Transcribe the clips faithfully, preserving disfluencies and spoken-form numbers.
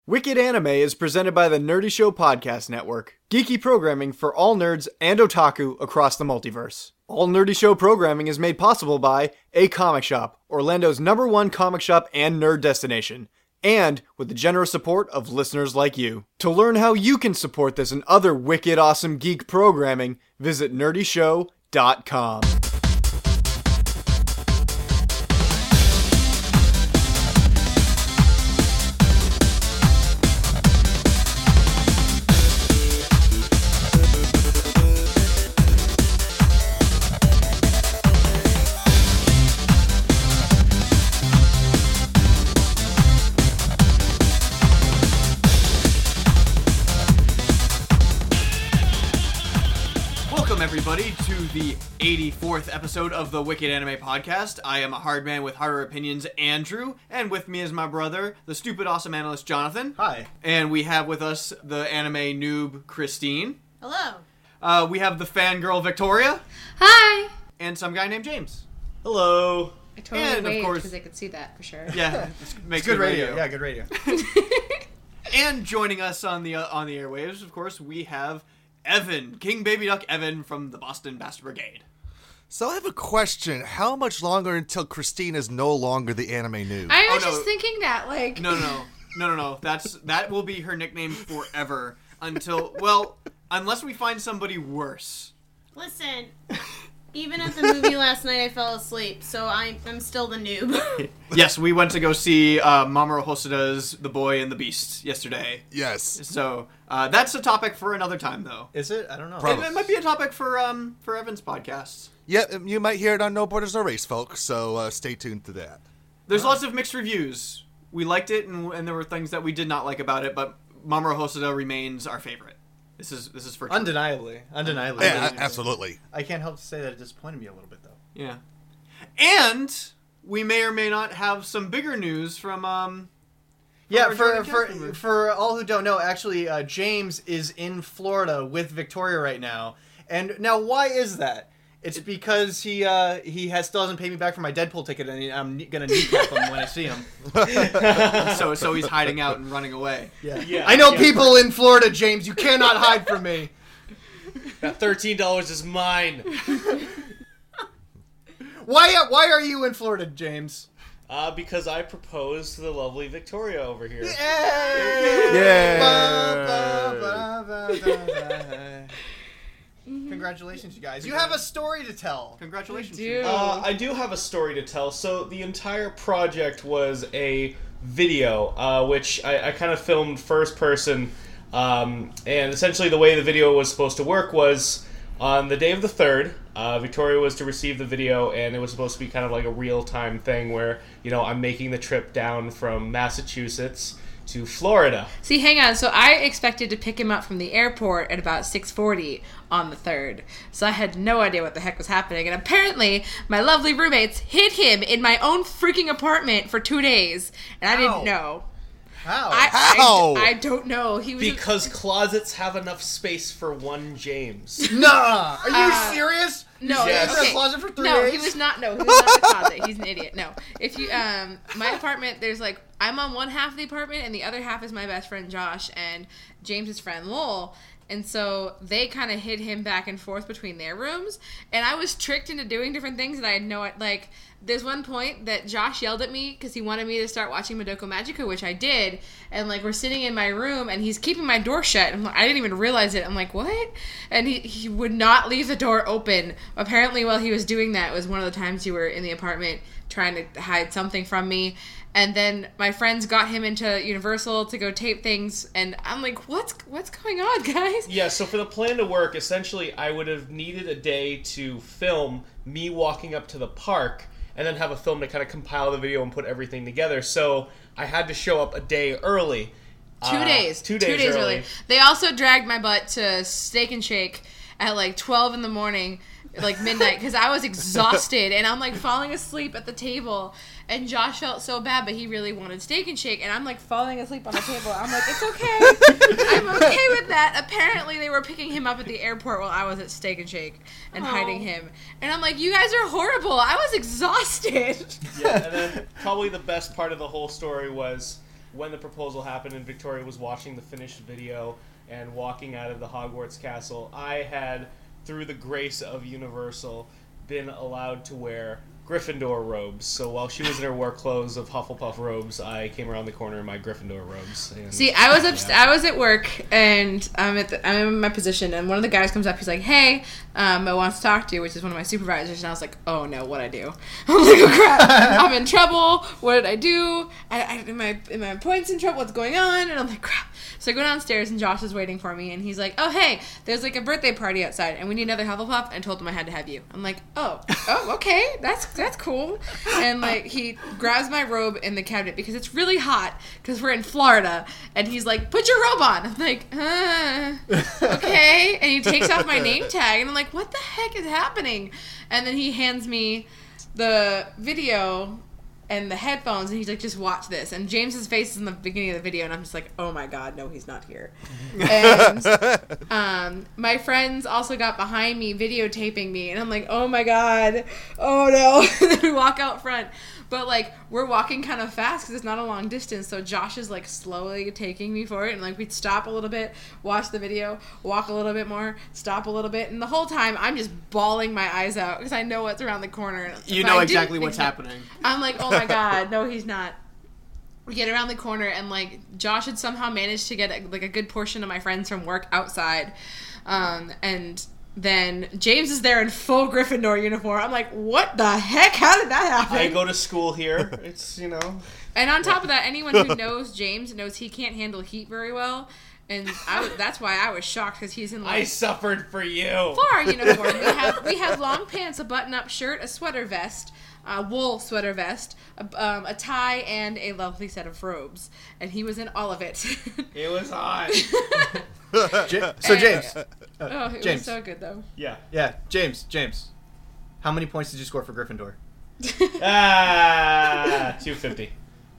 Wicked Anime is presented by the Nerdy Show Podcast Network, geeky programming for all nerds and otaku across the multiverse. All Nerdy Show programming is made possible by A Comic Shop, Orlando's number one comic shop and nerd destination, and with the generous support of listeners like you. To learn how you can support this and other wicked awesome geek programming, visit nerdy show dot com. Everybody to the eighty-fourth episode of the Wicked Anime Podcast. I am a hard man with harder opinions, Andrew, and with me is my brother, the stupid awesome analyst, Jonathan. Hi. And we have with us the anime noob, Christine. Hello. Uh, we have the fangirl, Victoria. Hi. And some guy named James. Hello. I totally And, of waved course- because I could see that for sure. Yeah, makes Good radio. Yeah, good radio. And joining us on the uh, on the airwaves, of course, we have Evan, King Baby Duck Evan from the Boston Bastard Brigade. So I have a question. How much longer until Christine is no longer the anime noob? I was Oh, no. just thinking that, like... No, no, no, no, no, no. That's that will be her nickname forever until well, unless we find somebody worse. Listen, even at the movie last night I fell asleep, so I'm, I'm still the noob. Yes, we went to go see uh, Mamoru Hosoda's The Boy and the Beast yesterday. Yes. So uh, that's a topic for another time, though. Is it? I don't know. It, Probably. it might be a topic for um for Evan's podcast. Yep, you might hear it on No Borders No Race, folks, so uh, stay tuned to that. There's lots of mixed reviews. We liked it, and, and there were things that we did not like about it, but Mamoru Hosoda remains our favorite. This is this is for Undeniably. Undeniably. Yeah, absolutely. I can't help to say that it disappointed me a little bit, though. Yeah. And we may or may not have some bigger news from um Yeah, our for joint for, cast member. for all who don't know, actually, uh, James is in Florida with Victoria right now. And now, why is that? It's because he uh, he has still hasn't paid me back for my Deadpool ticket, and I'm ne- gonna kneecap him when I see him. so so he's hiding out and running away. Yeah, Yeah, I know yeah. people in Florida, James. You cannot hide from me. That thirteen dollars is mine. Why why are you in Florida, James? Uh, because I proposed to the lovely Victoria over here. Yay! Yay! Ba, ba, ba, ba, ba, ba. Congratulations, you guys. You have a story to tell. Congratulations. I do. Uh, I do have a story to tell. So the entire project was a video, uh, which I, I kind of filmed first person. Um, and essentially the way the video was supposed to work was on the day of the third, uh, Victoria was to receive the video, and it was supposed to be kind of like a real-time thing where, you know, I'm making the trip down from Massachusetts to Florida. See, hang on. So I expected to pick him up from the airport at about six forty on the third. So I had no idea what the heck was happening. And apparently, my lovely roommates hid him in my own freaking apartment for two days. And I Ow. didn't know. How? I, How? I, I don't know. He was Because closets have enough space for one James. Nah. Are you Uh, serious? No, Yes. He's in a okay. closet for three no, days? he was not. No, he was not in the closet. He's an idiot. No, if you um, my apartment, there's like I'm on one half of the apartment, and the other half is my best friend Josh and James's friend Lowell. And so they kind of hid him back and forth between their rooms, and I was tricked into doing different things that I had no like. There's one point that Josh yelled at me because he wanted me to start watching Madoka Magica, which I did. And like we're sitting in my room, and he's keeping my door shut. I'm like, I didn't even realize it. I'm like, what? And he he would not leave the door open. Apparently, while he was doing that, it was one of the times you were in the apartment trying to hide something from me. And then my friends got him into Universal to go tape things, and I'm like, what's what's going on, guys? Yeah, so for the plan to work, essentially I would have needed a day to film me walking up to the park and then have a film to kind of compile the video and put everything together. So I had to show up a day early. Two Uh, days. Two days, early. early. They also dragged my butt to Steak and Shake at like twelve in the morning, like midnight, because I was exhausted, and I'm like falling asleep at the table. And Josh felt so bad, but he really wanted Steak and Shake, and I'm like falling asleep on the table. I'm like, it's okay. I'm okay with that. Apparently, they were picking him up at the airport while I was at Steak and Shake and Aw. hiding him. And I'm like, you guys are horrible. I was exhausted. Yeah, and then probably the best part of the whole story was when the proposal happened and Victoria was watching the finished video and walking out of the Hogwarts castle, I had, through the grace of Universal, been allowed to wear Gryffindor robes. So while she was in her work clothes of Hufflepuff robes, I came around the corner in my Gryffindor robes. And See, I was up, yeah. I was at work, and I'm at the, I'm in my position, and one of the guys comes up. He's like, "Hey, um, I want to talk to you," which is one of my supervisors. And I was like, "Oh no, what I do?" I was like, "Oh crap, I'm in trouble. What did I do? I, I am I am my points in trouble? What's going on?" And I'm like, "Crap." So I go downstairs, and Josh is waiting for me, and he's like, "Oh hey, there's like a birthday party outside, and we need another Hufflepuff." And I told him I had to have you. I'm like, "Oh, oh, okay, that's that's cool." And like he grabs my robe in the cabinet because it's really hot because we're in Florida, and he's like, "Put your robe on." I'm like, uh, "Okay," and he takes off my name tag, and I'm like, "What the heck is happening?" And then he hands me the video and the headphones, and he's like, "Just watch this." And James's face is in the beginning of the video, and I'm just like, "Oh my god, no, he's not here." And um, my friends also got behind me videotaping me, and I'm like, "Oh my god, oh no." And then we walk out front, but like we're walking kind of fast because it's not a long distance, so Josh is like slowly taking me for it, and like we'd stop a little bit, watch the video, walk a little bit more, stop a little bit, and the whole time I'm just bawling my eyes out because I know what's around the corner. You But know I didn't exactly think what's that- happening. I'm like, "Oh my god, no, he's not." We get around the corner, and like Josh had somehow managed to get a, like a good portion of my friends from work outside, um, and then James is there in full Gryffindor uniform. I'm like, "What the heck? How did that happen?" I go to school here. It's, you know. And on top of that, anyone who knows James knows he can't handle heat very well, and I was, that's why I was shocked because he's in I like suffered for you. for our uniform. We have we have long pants, a button-up shirt, a sweater vest. A wool sweater vest, a, um, a tie, and a lovely set of robes. And he was in all of it. It was hot. Ja- so James, Oh, it James. was so good, though. Yeah. yeah, James, James, how many points did you score for Gryffindor? Ah, two fifty.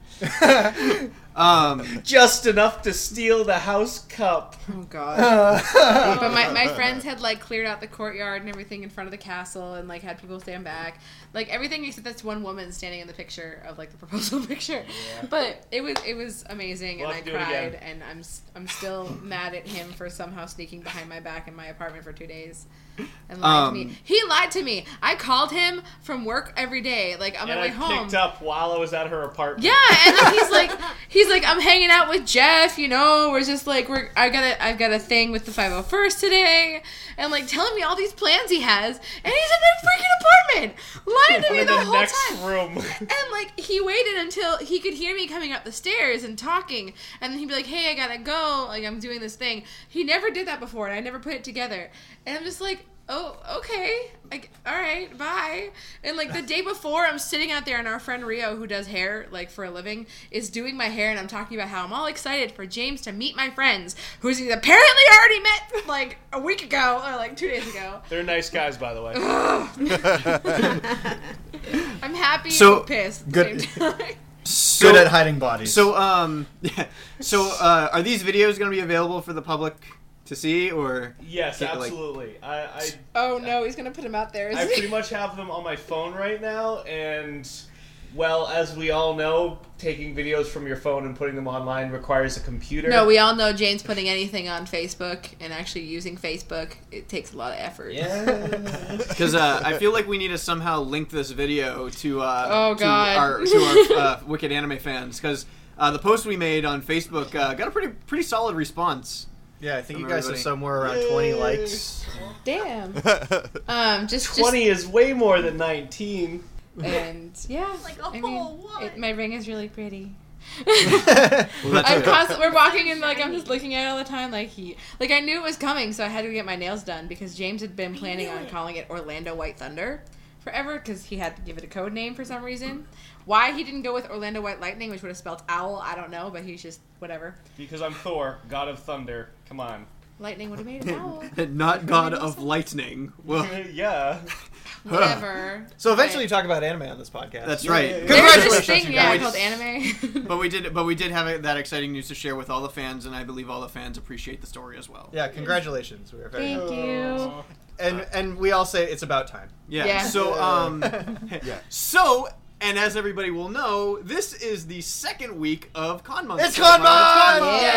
Um, Just enough to steal the house cup. Oh, God. But my, my friends had, like, cleared out the courtyard and everything in front of the castle and, like, had people stand back. Like, everything except this one woman standing in the picture of, like, the proposal picture. Yeah. But it was it was amazing, We'll and I have to do it cried, again. and I'm s- I'm still mad at him for somehow sneaking behind my back in my apartment for two days. And lied Um, to me. He lied to me. I called him from work every day, like, on my And way I home. picked up while I was at her apartment. Yeah, and then he's like, he's like, "I'm hanging out with Jeff, you know. We're just like, we're I got a I've got a thing with the five oh first today," and like telling me all these plans he has, and he's in my freaking apartment, lying to I'm me in the, the whole next time. room. And like he waited until he could hear me coming up the stairs and talking, and then he'd be like, "Hey, I gotta go. Like I'm doing this thing." He never did that before, and I never put it together. And I'm just like, "Oh, okay. Like, all right, bye." And like the day before, I'm sitting out there, and our friend Rio, who does hair like for a living, is doing my hair, and I'm talking about how I'm all excited for James to meet my friends, who he's apparently already met like a week ago or like two days ago. They're nice guys, by the way. I'm happy So, and pissed at the good- same time. so, Good at hiding bodies. So, um, yeah. So, uh, are these videos going to be available for the public to see, or? Yes, Yeah, like- absolutely. I, I Oh no, he's gonna put him out there. I isn't he? pretty much have them on my phone right now, and well, as we all know, taking videos from your phone and putting them online requires a computer. No, we all know James putting anything on Facebook and actually using Facebook. It takes a lot of effort. Yeah. Because uh, I feel like we need to somehow link this video to uh, Oh, God. to our, to our uh, Wicked Anime fans, because uh, the post we made on Facebook uh, got a pretty pretty solid response. yeah, I think From you guys everybody. have somewhere around twenty likes. Damn. Um, just Twenty is way more than nineteen. just, and yeah. Like a I mean, whole what? it, my ring is really pretty. Well, that's I'm okay. constant, we're walking and like I'm just looking at it all the time. Like he, like I knew it was coming, so I had to get my nails done because James had been planning on calling it Orlando White Thunder forever because he had to give it a code name for some reason. Why he didn't go with Orlando White Lightning, which would have spelled owl, I don't know, but he's just whatever. Because I'm Thor, god of thunder. Come on. Lightning would have made an owl. Not God of Lightning. Well, Yeah. Whatever. So eventually, you But talk about anime on this podcast. that's right. yeah, yeah. there was this Congratulations, thing, you yeah, guys. called anime. But we did, but we did have that exciting news to share with all the fans, and I believe all the fans appreciate the story as well. Yeah, congratulations. We are very Thank you. and and we all say it's about time. Yeah. Yeah. So, um, Yeah. so And as everybody will know, this is the second week of Con Month. It's Con Month!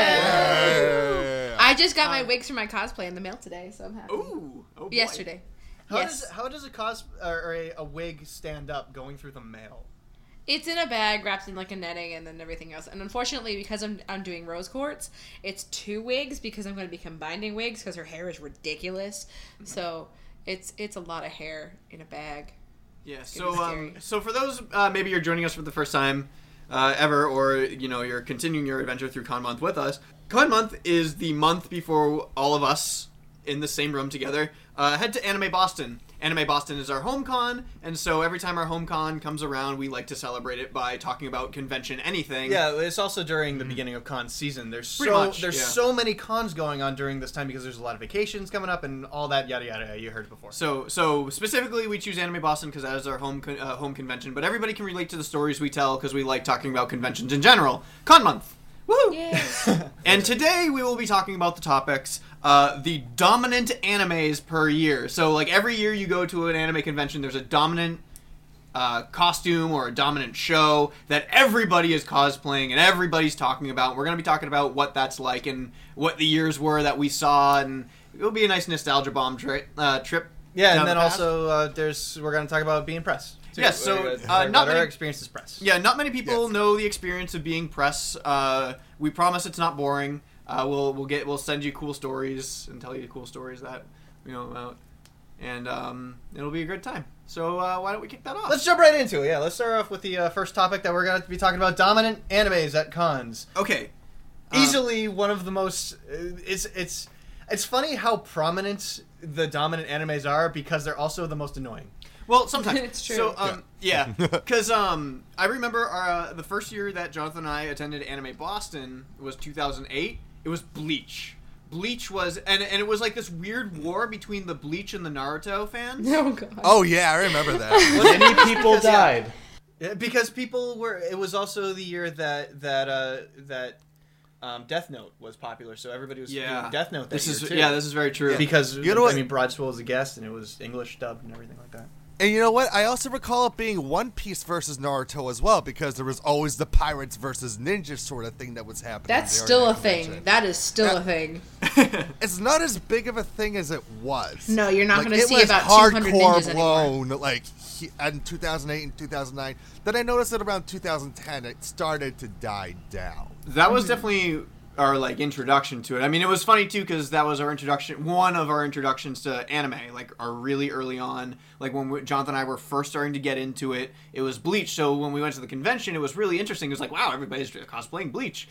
Yeah. I just got my wigs for my cosplay in the mail today, so I'm happy. Ooh. Oh boy. Yesterday. How yes. does how does a cos or a, a wig stand up going through the mail? It's in a bag wrapped in like a netting and then everything else. And unfortunately, because I'm I'm doing rose quartz, it's two wigs because I'm going to be combining wigs because her hair is ridiculous. So it's it's a lot of hair in a bag. Yeah. It's So gonna be um, scary. so for those uh, maybe you're joining us for the first time uh, ever, or you know you're continuing your adventure through Con Month with us. Con Month is the month before all of us in the same room together uh, head to Anime Boston. Anime Boston is our home con, and so every time our home con comes around, we like to celebrate it by talking about convention anything. Yeah, it's also during the beginning of con season. There's Pretty so much, there's yeah. so many cons going on during this time because there's a lot of vacations coming up and all that yada yada. You heard it before. So, so specifically, we choose Anime Boston because that is our home con- uh, home convention. But everybody can relate to the stories we tell because we like talking about conventions in general. Con Month, woo! Yes. And today we will be talking about the topics, uh, the dominant animes per year. So, like every year you go to an anime convention, there's a dominant uh, costume or a dominant show that everybody is cosplaying and everybody's talking about. We're going to be talking about what that's like and what the years were that we saw, and it'll be a nice nostalgia bomb tri- uh, trip. Yeah, down and then the path. also uh, there's we're gonna talk about being press. too. Yes, so, We're uh, gonna talk not about our many- experience as press. Yeah, not many people Yes. know the experience of being press. Uh, we promise it's not boring. Uh, we'll we'll get we'll send you cool stories and tell you cool stories that we know about, and um, it'll be a good time. So uh, why don't we kick that off? Let's jump right into it. Yeah, let's start off with the uh, first topic that we're going to be talking about: dominant animes at cons. Okay. Um, Easily one of the most. Uh, it's it's it's funny how prominent the dominant animes are because they're also the most annoying. Well, sometimes It's true. So, um, yeah, because um, I remember our, uh, the first year that Jonathan and I attended Anime Boston was two thousand eight. It was Bleach. Bleach was, and and it was like this weird war between the Bleach and the Naruto fans. Oh god. Oh yeah, I remember that. Many people Because, yeah. died. Yeah, because people were. It was also the year that that uh, that um, Death Note was popular, so everybody was Yeah. doing Death Note. That This year is too. yeah, this is very true. because You know I what- mean, Broadswell was a guest, and it was English dubbed and everything like that. And you know what? I also recall it being One Piece versus Naruto as well, because there was always the pirates versus ninjas sort of thing that was happening. That's during still a that thing. convention. That is still Yeah. a thing. It's not as big of a thing as it was. No, you're not Like, gonna it see was about two hundred hardcore ninjas anymore. blown, like he- in two thousand eight and two thousand nine. Then I noticed that around two thousand ten it started to die down. That was definitely our like introduction to it. I mean, it was funny too because that was our introduction, one of our introductions to anime, like our really early on, like when we, Jonathan and I were first starting to get into it. It was Bleach. So when we went to the convention, it was really interesting. It was like, wow, everybody's cosplaying Bleach.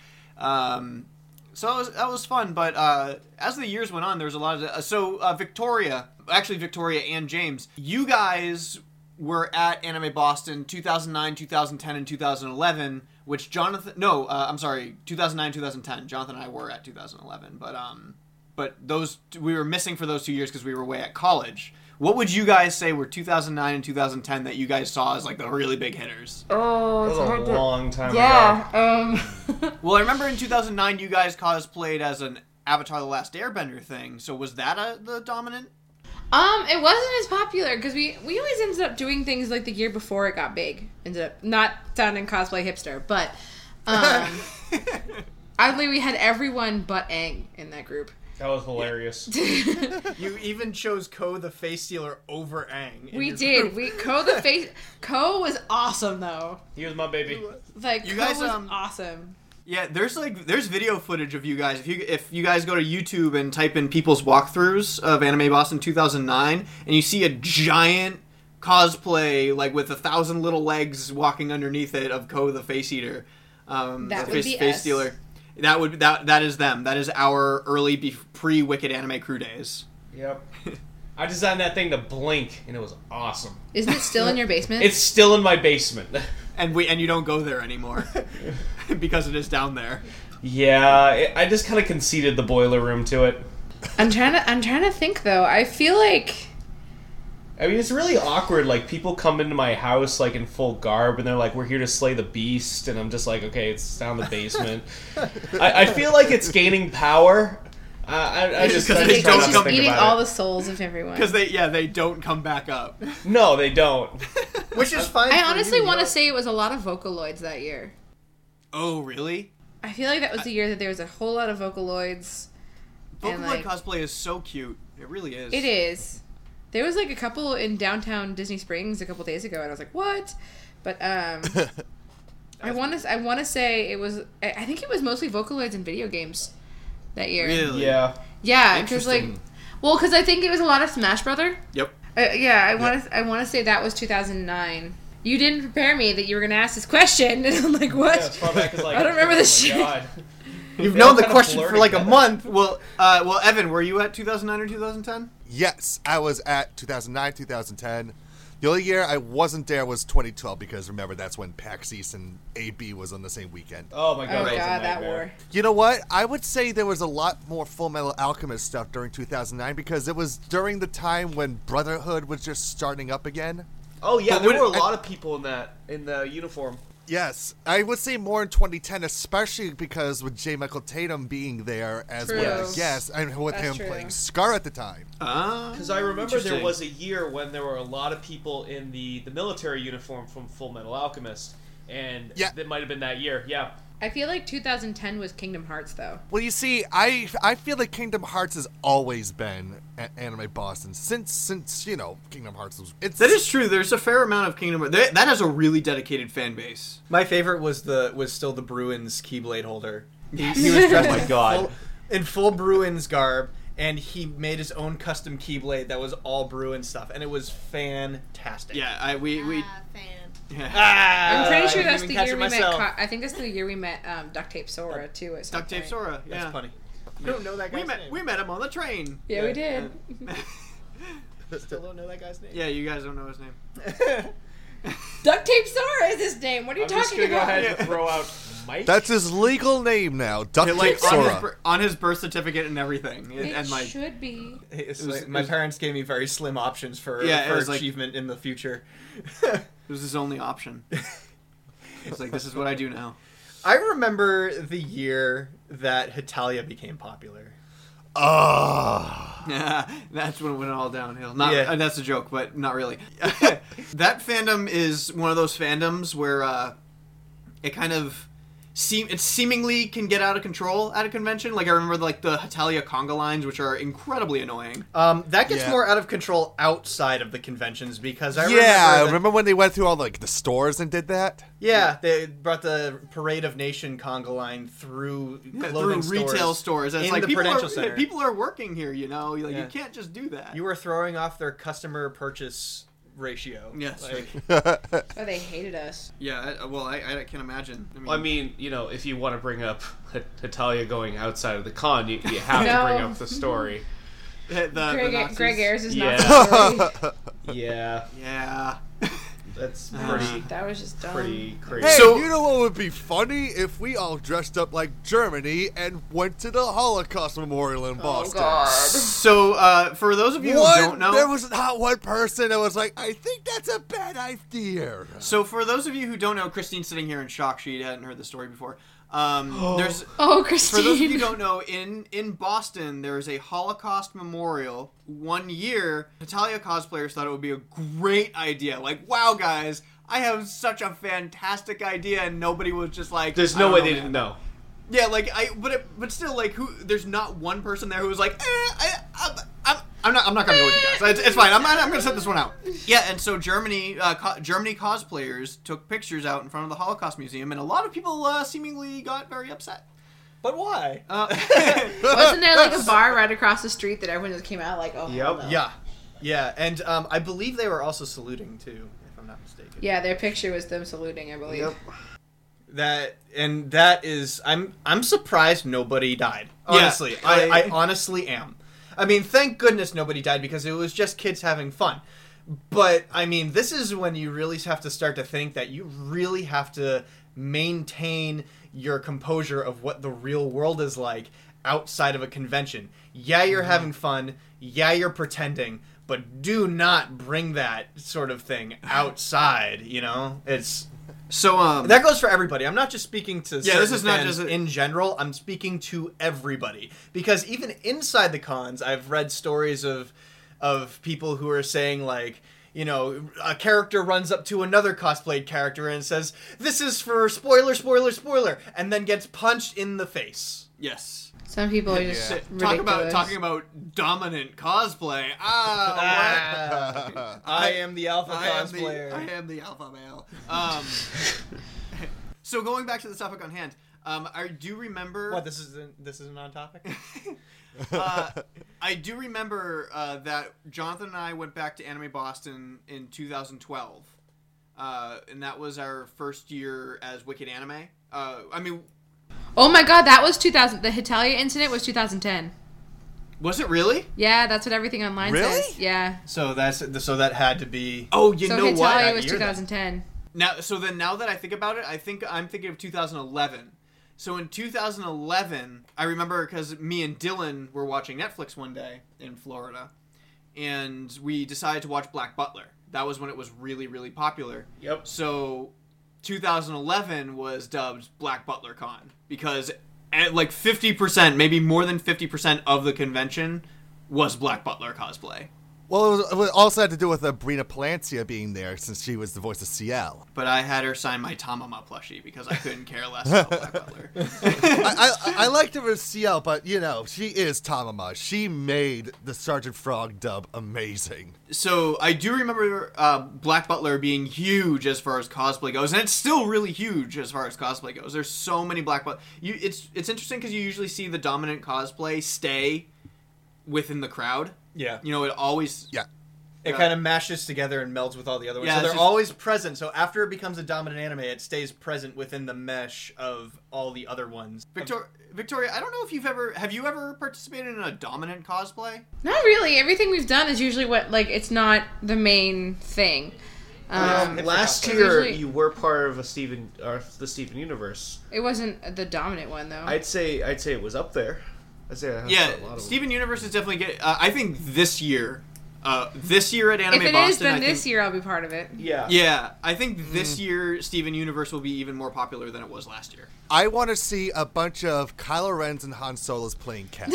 Um, so that was that was fun. But uh, as the years went on, there was a lot of uh, so uh, Victoria, actually Victoria and James, you guys were at Anime Boston two thousand nine, two thousand ten, and two thousand eleven. Which Jonathan, no, uh, I'm sorry, two thousand nine, two thousand ten. Jonathan and I were at two thousand eleven, but um, but those we were missing for those two years because we were away at college. What would you guys say were two thousand nine and two thousand ten that you guys saw as like the really big hitters? Oh, That was a long time ago. yeah. Um. Well, I remember in two thousand nine you guys cosplayed as an Avatar: The Last Airbender thing. So was that a, the dominant? Um, it wasn't as popular because we we always ended up doing things like the year before it got big. Ended up not sounding cosplay hipster, but um, oddly we had everyone but Aang in that group. That was hilarious. You even chose Ko the Face Stealer over Aang. in We your did. group. We Ko the face. Ko was awesome though. He was my baby. Like You Ko guys, was um, awesome. Yeah, there's like there's video footage of you guys. If you if you guys go to YouTube and type in people's walkthroughs of Anime Boston two thousand nine, and you see a giant cosplay like with a thousand little legs walking underneath it of Ko the Face Eater, um, That the would face, be face us. Stealer. That would that that is them. That is our early be- pre Wicked Anime Crew days. Yep. I designed that thing to blink, and it was awesome. Isn't it still in your basement? It's still in my basement. And we and you don't go there anymore because it is down there. Yeah, it, I just kind of conceded the boiler room to it. I'm trying to. I'm trying to think though. I feel like. I mean, it's really awkward. Like, people come into my house, like, in full garb, and they're like, we're here to slay the beast. And I'm just like, okay, it's down the basement. I, I feel like it's gaining power. Uh, I, I just, I Because just they try don't not She's to come- think eating about all it. the souls of everyone. Because they yeah they don't come back up. No, they don't. Which is fine. I for honestly you, want to you know? say it was a lot of Vocaloids that year. Oh, really? I feel like that was the year that there was a whole lot of Vocaloids. Vocaloid and, like, cosplay is so cute. It really is. It is. There was like a couple in downtown Disney Springs a couple days ago, and I was like, "What?" But um, I want to. I want to say it was. I I think it was mostly Vocaloids in video games that year. Really? Yeah. Yeah, because like, Interesting. well, because I think it was a lot of Smash Brother. Yep. Uh, yeah, I want to. I want to say that was two thousand nine. You didn't prepare me that you were going to ask this question, and I'm like, "What?" Yeah, as far back as like. I don't remember oh this my shit. God. You've They all known the kinda question blur for like a together. month. Well, uh, well, Evan, were you at two thousand nine or two thousand ten? Yes, I was at two thousand nine, two thousand ten. The only year I wasn't there was twenty twelve because remember that's when PAX East and A B was on the same weekend. Oh my Oh god. god, that was a that nightmare. war. You know what? I would say there was a lot more Full Metal Alchemist stuff during two thousand nine because it was during the time when Brotherhood was just starting up again. Oh yeah, But there would- were a lot of people in that in the uniform. Yes, I would say more in twenty ten, especially because with J. Michael Tatum being there as True. one of the guests, and with That's him true. playing Scar at the time. Ah, Because I remember there interesting. was a year when there were a lot of people in the, the military uniform from Full Metal Alchemist, and Yeah. it might have been that year. Yeah. I feel like two thousand ten was Kingdom Hearts, though. Well, you see, I I feel like Kingdom Hearts has always been a- anime Boston since since you know Kingdom Hearts was. It's That is true. There's a fair amount of Kingdom. That, that has a really dedicated fan base. My favorite was the was still the Bruins Keyblade holder. He, he was dressed Oh my in God. full, in full Bruins garb, and he made his own custom Keyblade that was all Bruins stuff, and it was fantastic. Yeah, I we we. Ah, fan. Yeah. Ah, I'm pretty I sure didn't that's even the catch year it we met. myself. Co- I think that's the year we met um, Duct Tape Sora too. At some Duct Tape point. Sora. That's Yeah. funny. I don't know that guy's We met name. we met him on the train. Yeah, we did. Still don't know that guy's name. Yeah, you guys don't know his name. Duct Tape Sora is his name. What are you I'm just talking gonna go about? ahead and throw out Mike. That's his legal name now, Duct Tape like on his, Sora. bir- on his birth certificate and everything, and, It and like should be. It's It was- like- it my was- parents gave me very slim options for, Yeah, it for was like- achievement in the future. it was his only option. It's like, this is what I do now. I remember the year that Hitalia became popular. Ah. Yeah, that's when it went all downhill. Not, Yeah. uh, that's a joke, but not really. That fandom is one of those fandoms where uh, it kind of seem it seemingly can get out of control at a convention. Like I remember, like the Hitalia conga lines, which are incredibly annoying. Um, that gets Yeah. more out of control outside of the conventions because I Yeah, remember, that- remember when they went through all like the stores and did that? yeah, they brought the Parade of Nation conga line through Yeah, clothing through retail stores stores. And it's in like the people Prudential are, Center. people are working here, you know. Like Yeah. you can't just do that. You were throwing off their customer purchase ratio. Yes. Like, Oh, they hated us. yeah. I, well, I, I can imagine. I mean, Well, I mean, you know, if you want to bring up H- Hitalia going outside of the con, you, you have No. to bring up the story. the, the Greg, Nazis. Greg Ayers is Yeah. not sorry. Yeah, Yeah. that's Uh, pretty That was just dumb. pretty crazy. Hey, So- you know what would be funny if we all dressed up like Germany and went to the Holocaust Memorial in Boston? Oh God. So, uh, for those of you One, who don't know, there was not one person that was like, I think that's a bad idea. so for those of you who don't know, Christine's sitting here in shock. She hadn't heard the story before. Um, there's Oh, for Christine. those of you who don't know, in in Boston, there's a Holocaust memorial. One year, Hitalia cosplayers thought it would be a great idea. Like, wow, guys, I have such a fantastic idea, and nobody was just like, There's I no don't way know, they man. didn't know. Yeah, like I, but it, but still, like, who? There's not one person there who was like, eh, I, I'm, I'm, I'm not, I'm not gonna go with you guys. It's, it's fine. I'm, not, I'm gonna set this one out. Yeah, and so Germany, uh, co- Germany cosplayers took pictures out in front of the Holocaust Museum, and a lot of people uh, seemingly got very upset. but why? Uh, Wasn't there like a bar right across the street that everyone just came out like, oh, hell Yep. no. Yeah, yeah, and um, I believe they were also saluting too, if I'm not mistaken. Yeah, their picture was them saluting, I believe. Yep. That and that is, I'm I'm surprised nobody died. Yeah, Honestly, I, I- I honestly am. I mean, thank goodness nobody died because it was just kids having fun. But I mean, this is when you really have to start to think that you really have to maintain your composure of what the real world is like outside of a convention. Yeah, you're Mm-hmm. having fun. Yeah, you're pretending. But do not bring that sort of thing outside. You know, it's. so um, That goes for everybody. I'm not just speaking to Yeah, this certain is not fans just a- in general. I'm speaking to everybody because even inside the cons, I've read stories of of people who are saying like, you know, a character runs up to another cosplayed character and says, "This is for spoiler, spoiler, spoiler," and then gets punched in the face. Yes. Some people are just Yeah. ridiculous. Talk about talking about dominant cosplay. Ah, what? I am the alpha I am the, cosplayer. I am the alpha male. Um, so going back to the topic on hand, um, I do remember. What, this isn't this isn't on topic? uh, I do remember uh, that Jonathan and I went back to Anime Boston in two thousand twelve, uh, and that was our first year as Wicked Anime. Uh, I mean, Oh my god, that was two thousand. The Hitalia incident was two thousand ten. was it really? Yeah, that's what everything online Really? says. Yeah. So that's so that had to be. Oh, you so know Hitalia what? That was year, twenty ten. Now, so then now that I think about it, I think I'm thinking of two thousand eleven. So in two thousand eleven, I remember because me and Dylan were watching Netflix one day in Florida, and we decided to watch Black Butler. That was when it was really, really popular. Yep. So two thousand eleven was dubbed Black Butler Con because at like fifty percent, maybe more than fifty percent of the convention was Black Butler cosplay. Well, it, was, it was also had to do with uh, Brina Palancia being there since she was the voice of C L. But I had her sign my Tamama plushie because I couldn't care less about Black Butler. I, I, I liked her as C L, but, you know, she is Tamama. She made the Sergeant Frog dub amazing. So I do remember uh, Black Butler being huge as far as cosplay goes, and it's still really huge as far as cosplay goes. There's so many Black Butler. You, it's it's interesting because you usually see the dominant cosplay stay within the crowd. Yeah. You know, it always. Yeah. It Yeah. kind of mashes together and melds with all the other ones. Yeah, so it's they're just- always present. So after it becomes a dominant anime, it stays present within the mesh of all the other ones. Victor- Victoria, I don't know if you've ever have you ever participated in a dominant cosplay? Not really. Everything we've done is usually what, like, it's not the main thing. Um, Um, last It's year, usually- you were part of a Steven, or the Steven Universe. it wasn't the dominant one, though. I'd say, I'd say it was up there. I'd say I have Yeah, a lot of Steven Universe is definitely get. Uh, I think this year, uh, this year at Anime if it Boston, is, then I this think, year I'll be part of it. Yeah. Yeah, I think this year Steven Universe will be even more popular than it was last year. I want to see a bunch of Kylo Ren's and Han Solo's playing Cat.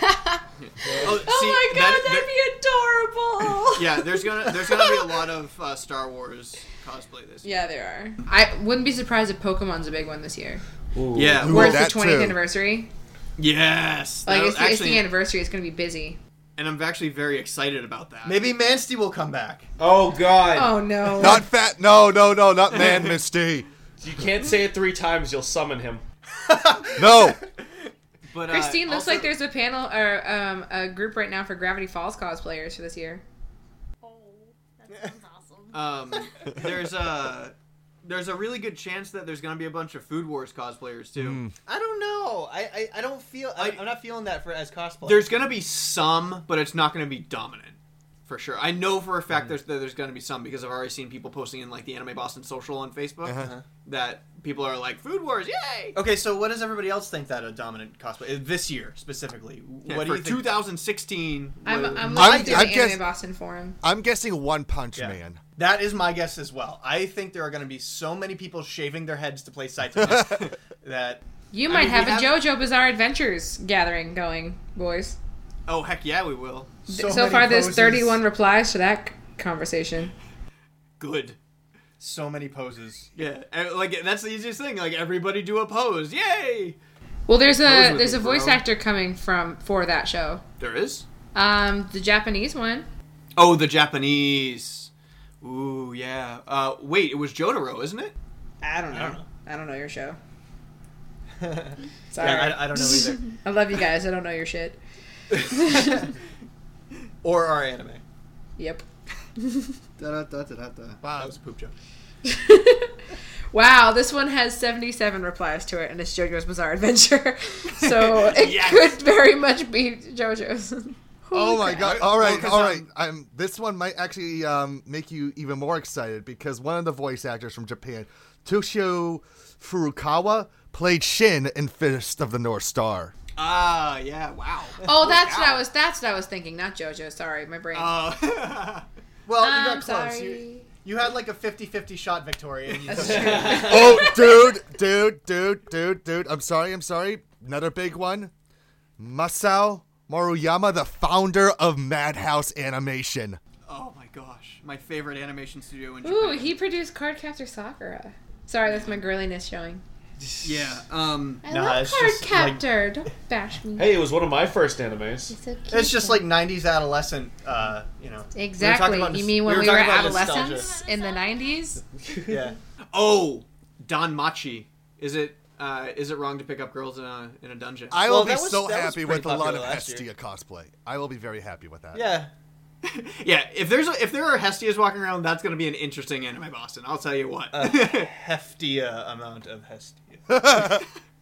Oh, Oh see, my god, that- that'd be adorable! Yeah, there's gonna there's gonna be a lot of uh, Star Wars cosplay this year. Yeah, there are. I wouldn't be surprised if Pokemon's a big one this year. Ooh. Yeah, Ooh, Where it's the that twentieth too. anniversary. yes. Like, That- it's, the- it's actually, the anniversary. It's going to be busy. and I'm actually very excited about that. Maybe Mansty will come back. Oh god. Oh, no. Not fat. No, no, no, not Man Misty. You can't say it three times. You'll summon him. No. But, uh, Christine, looks also- like there's a panel or um, a group right now for Gravity Falls cosplayers for this year. Oh, that sounds awesome. Um, there's a there's a really good chance that there's gonna be a bunch of Food Wars cosplayers too. I don't know. I I, I don't feel. I, I- I'm not feeling that for as cosplay. There's gonna be some, but it's not gonna be dominant for sure. I know for a fact there's that there's gonna be some because I've already seen people posting in like the Anime Boston social on Facebook Uh-huh. that people are like Food Wars, yay! Okay, so what does everybody else think that a dominant cosplay uh, this year specifically? Yeah, what do for you think? two thousand sixteen? I'm, what- I'm I'm- looking through I'm the guess- Anime Boston forum. I'm guessing One Punch Yeah. Man. That is my guess as well. I think there are going to be so many people shaving their heads to play Saitama that You I might mean, have we a have- JoJo Bizarre Adventures gathering going, boys. oh heck yeah, we will. so, So, many far, there's poses, thirty-one replies to that c- conversation. Good. So many poses. Yeah, and, like that's the easiest thing. Like everybody do a pose, yay! Well, there's Pose a with there's me, a voice bro. actor coming from for that show. There is. Um, the Japanese one. Oh, the Japanese. Ooh, yeah. Uh, wait, it was Jotaro, isn't it? I don't know. I don't know. I don't know your show. Yeah, Sorry. I, I don't know either. I love you guys. I don't know your shit. Or our anime. Yep. Da, da, da, da, da. Wow. That was a poop joke. Wow, this one has seventy-seven replies to it, and it's JoJo's Bizarre Adventure. So it Yes. could very much be JoJo's. Oh Holy my crap. god! Well, All right, 'cause, all right. um, Um, this one might actually um, make you even more excited because one of the voice actors from Japan, Toshio Furukawa, played Shin in Fist of the North Star. Ah, yeah. Wow. Oh, that's what Wow. I was. That's what I was thinking. Not JoJo. Sorry, my brain. Uh, Well, you I'm got close. sorry. You, you had like a fifty-fifty shot, Victoria. And you That's took- true. Oh, dude, dude, dude, dude, dude. I'm sorry, I'm sorry. Another big one. Masao Maruyama, the founder of Madhouse Animation. oh my gosh, my favorite animation studio in Japan. Ooh, he produced Cardcaptor Sakura. Sorry, that's my girliness showing. Yeah. Um. I Nah, love it's just, like- Cardcaptor. Don't bash me. Hey, it was one of my first animes. He's so cute. It's just like nineties adolescent, uh, you know. Exactly. about You nos- mean when we we were were, talking about adolescents nostalgia. in the nineties? Yeah. Oh, Don Machi. Is it? Uh, is it wrong to pick up girls in a in a dungeon? I will Well, be that was- so that was happy pretty with a lot popular of last Hestia year. cosplay. I will be very happy with that. Yeah. Yeah. If there's a, if there are Hestias walking around, that's going to be an interesting anime Boston. I'll tell you what. A hefty uh, amount of Hestia.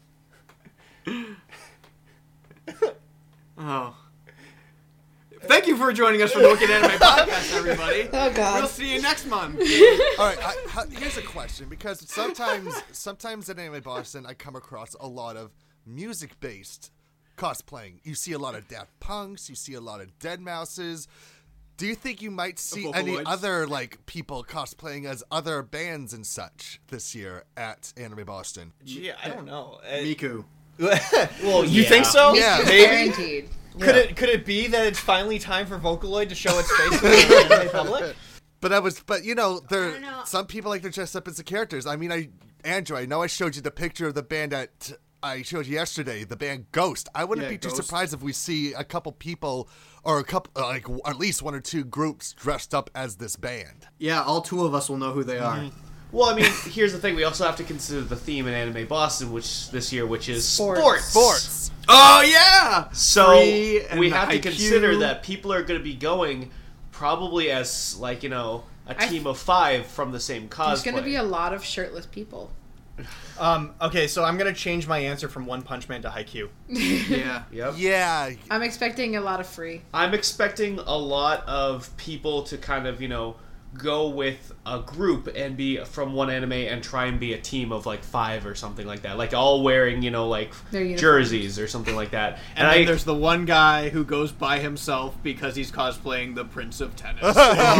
Oh. Thank you for joining us for the Wicked Anime Podcast, everybody. Oh, God. We'll see you next month. All right, I, ha- here's a question, because sometimes, sometimes at Anime Boston, I come across a lot of music-based cosplaying. You see a lot of Daft Punks, you see a lot of Dead Mouses. Do you think you might see any Vocaloids? other like people cosplaying as other bands and such this year at Anime Boston? Gee, I don't know. Uh, Miku. well, you yeah. think so? Yeah. Maybe. Guaranteed. Could it could it be that it's finally time for Vocaloid to show its face to the anime public? But I was, but you know, I there don't know. some people like to dress up as the characters. I mean, I Andrew, I know I showed you the picture of the band that I showed you yesterday, the band Ghost. I wouldn't Yeah, be too Ghost. surprised if we see a couple people or a couple, uh, like at least one or two groups dressed up as this band. Yeah, all two of us will know who they are. Well, I mean, here's the thing. We also have to consider the theme in Anime Boston, which this year, which is Sports. Sports. Oh yeah. So Free and we have to I Q. consider that people are going to be going probably as, like, you know, a I- team of five from the same cosplay. There's going to be a lot of shirtless people. Um, okay, so I'm gonna change my answer from One Punch Man to Haikyuu. Yeah. Yep. Yeah, I'm expecting a lot of free. I'm expecting a lot of people to kind of, you know, go with a group and be from one anime and try and be a team of like five or something like that, like all wearing, you know, like Their uniforms. jerseys or something like that. And, And, then I, there's the one guy who goes by himself because he's cosplaying the Prince of Tennis.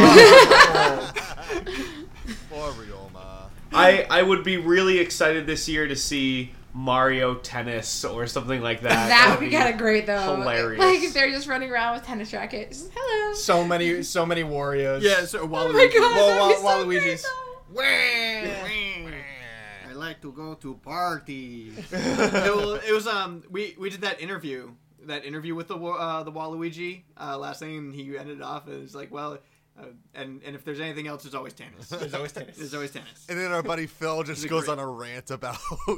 for real, ma. I, I would be really excited this year to see Mario Tennis or something like that. That would would be be kind of great, though. hilarious. Like, if they're just running around with tennis rackets. Hello. So many, so many Warriors. yeah, so Oh Waluigi. my god, Well, that'd be Wa- so great, Waluigi's. though. I like to go to parties. it, was, it was um we we did that interview that interview with the Wa- uh, the Waluigi uh, last thing, and he ended it off and it's like, well, uh, and and if there's anything else, there's always tennis. There's always tennis. There's always tennis. And then our buddy Phil just He's a goes great- on a rant about.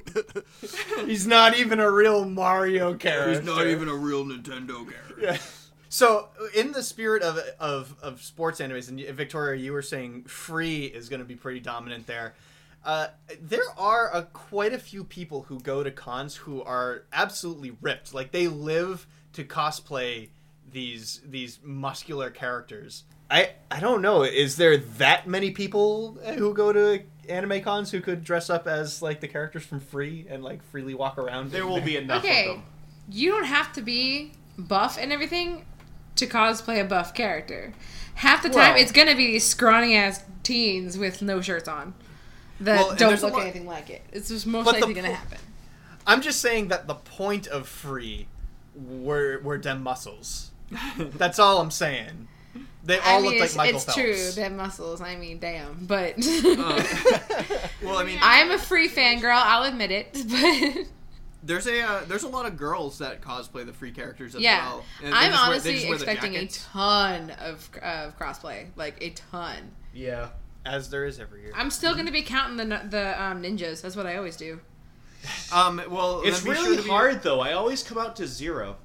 He's not even a real Mario character. He's not even a real Nintendo character. Yeah. So, in the spirit of of, of sports animes, and Victoria, you were saying free is going to be pretty dominant there. Uh, there are a, quite a few people who go to cons who are absolutely ripped. Like they live to cosplay these these muscular characters. I I don't know. Is there that many people who go to anime cons who could dress up as like the characters from Free and like freely walk around? There will be enough of Okay, them. you don't have to be buff and everything to cosplay a buff character. Half the time, Well- it's gonna be these scrawny ass teens with no shirts on that Well, and don't there's a look lot- anything like it. It's just most But the likely gonna po- happen. I'm just saying that the point of Free were were them muscles. That's all I'm saying. They all I mean, look like it's, Michael it's Phelps. true. They have muscles. I mean, damn. But Uh, well, I mean, I'm a Free fangirl. I'll admit it. But there's a uh, there's a lot of girls that cosplay the Free characters as yeah, well. And they I'm just wear- they honestly just wear the expecting a jackets. ton of of crossplay. Like a ton. Yeah. As there is every year. I'm still gonna be counting the the um, ninjas. That's what I always do. Um, well, It's then be really sure to be- hard, though. I always come out to zero.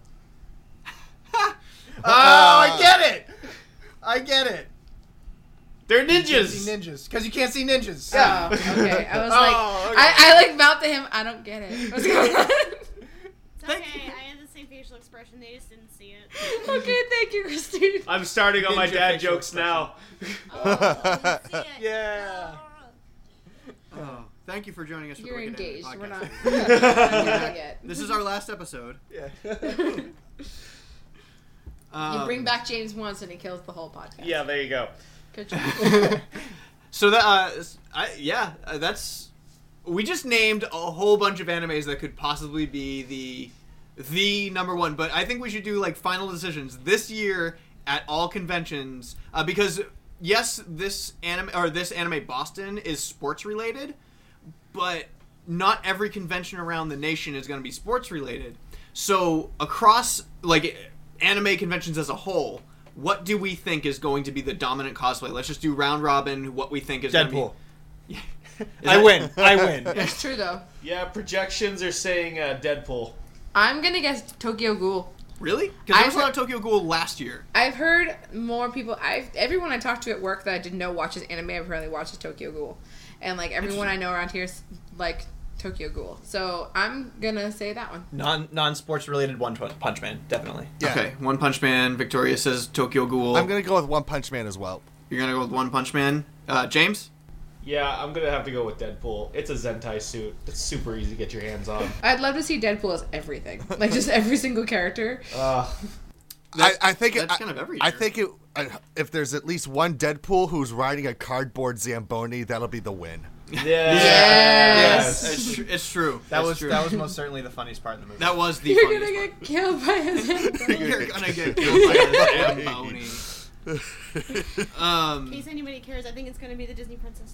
Oh, I get it. I get it. They're You can't see ninjas! ninjas because you can't see ninjas. Oh, okay. I was Oh, like, okay. I, I like mouth to him. I don't get it. What's going on? It's okay. I had the same facial expression. They just didn't see it. Okay, thank you, Christine. I'm starting on my Ninja dad facial jokes now. Oh, I didn't see it. Yeah. Oh, thank you for joining us for You're the Wicked Anime engaged. We're Podcast. not. We're not doing that yet. This is our last episode. Yeah. Um, You bring back James once and he kills the whole podcast. Yeah, there you go. Good job. So that, uh, I, yeah, uh, that's. We just named a whole bunch of animes that could possibly be the the number one, but I think we should do like final decisions this year at all conventions uh, because yes, this anime or this Anime Boston is sports related, but not every convention around the nation is going to be sports related. So across like anime conventions as a whole, what do we think is going to be the dominant cosplay? Let's just do round robin. What we think is Deadpool. Gonna be... I that... win. I win. That's true though. Yeah, projections are saying uh, Deadpool. I'm gonna guess Tokyo Ghoul. Really? Because there was I've a lot of Tokyo Ghoul last year. I've heard more people. I've everyone I talked to at work that I didn't know watches anime apparently watches Tokyo Ghoul, and like everyone I know around here is like Tokyo Ghoul. So I'm gonna say that one. Non non sports related One Punch Man, definitely. Yeah. Okay, One Punch Man. Victoria says Tokyo Ghoul. I'm gonna go with One Punch Man as well. You're gonna go with One Punch Man. Uh, James? Yeah, I'm gonna have to go with Deadpool. It's a Zentai suit. It's super easy to get your hands on. I'd love to see Deadpool as everything, like just every single character. Uh, I, I think it, that's I, kind of every I year. think it. I, if there's at least one Deadpool who's riding a cardboard Zamboni, that'll be the win. yeah. Yes. It's, tr- it's true. That That's was true. that was most certainly the funniest part of the movie. That was the You're funniest gonna part. get killed by a Zamboni. You're gonna get killed by a Zamboni. In Um, case anybody cares, I think it's going to be the Disney princesses.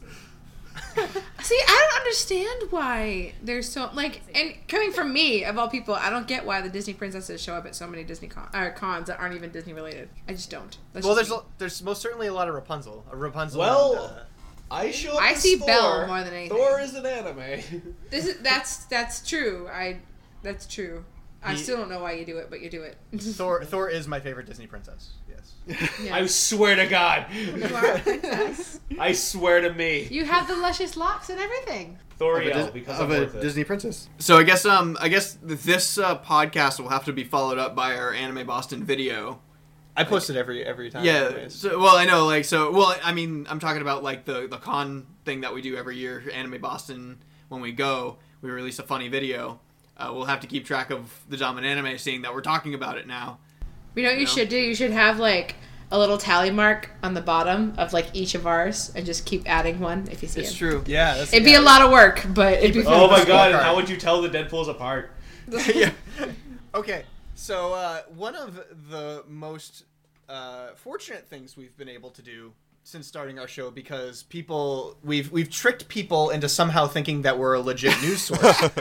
See, I don't understand why there's so like, and coming from me of all people, I don't get why the Disney princesses show up at so many Disney con- or cons that aren't even Disney related. I just don't. That's well, just there's me. a, there's most certainly a lot of Rapunzel. A Rapunzel. Well- and, uh, I show up I as see Thor. Belle more than anything. Thor is an anime. This is that's that's true. I that's true. I He- still don't know why you do it, but you do it. Thor Thor is my favorite Disney princess. Yes. Yeah. I swear to God. You are a princess. I swear to me. You have the luscious locks and everything. Thoriel, because I'm worth it. princess. so I guess um I guess this uh, podcast will have to be followed up by our Anime Boston video. I post it every every time. Yeah. anyways. So, well, I know, like, so, well, I mean, I'm talking about like the the con thing that we do every year, Anime Boston. When we go, we release a funny video. Uh, we'll have to keep track of the dominant anime, seeing that we're talking about it now. You know what you You know? should do? You should have like a little tally mark on the bottom of like each of ours, and just keep adding one if you see It's it. true. Yeah. That's It'd be a lot of work, but it'd be fun. Oh my Scorecard. God! And how would you tell the Deadpools apart? yeah. Okay, so uh, one of the most uh, fortunate things we've been able to do since starting our show, because people we've we've tricked people into somehow thinking that we're a legit news source.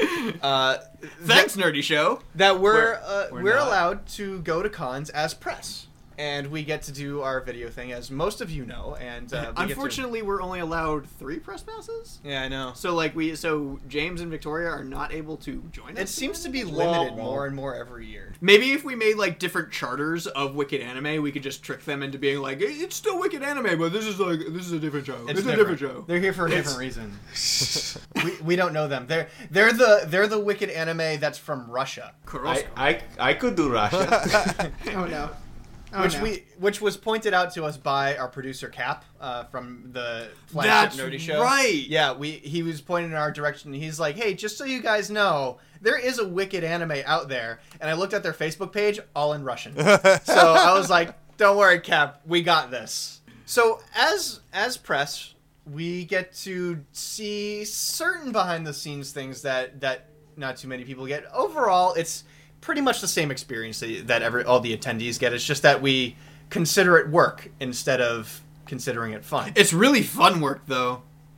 uh, Thanks, Nerdy Show. that we're We're- uh, we're we're, not. allowed to go to cons as press, and we get to do our video thing, as most of you know. And uh, we get to- Unfortunately, we're only allowed three press passes. yeah, I know. So, like, we, so James and Victoria are not able to join us. It seems to be Womp limited womp. more and more every year. Maybe if we made like different charters of Wicked Anime, we could just trick them into being like, it's still Wicked Anime, but this is like this is a different show. It's, a different show. They're here for a different reason. we, we don't know them. They're they're the they're the wicked anime that's from Russia, Kurosuke. I, I, I could do Russia. Oh no. Oh, which no. we which was pointed out to us by our producer Cap uh, from the flagship That's Nerdy Show. right. Yeah, we he was pointing in our direction. He's like, "Hey, just so you guys know, there is a wicked anime out there." And I looked at their Facebook page, all in Russian. So I was like, "Don't worry, Cap, we got this." So as as press, we get to see certain behind the scenes things that that not too many people get. Overall, it's pretty much the same experience that, that every all the attendees get. It's just that we consider it work instead of considering it fun. It's really fun work, though.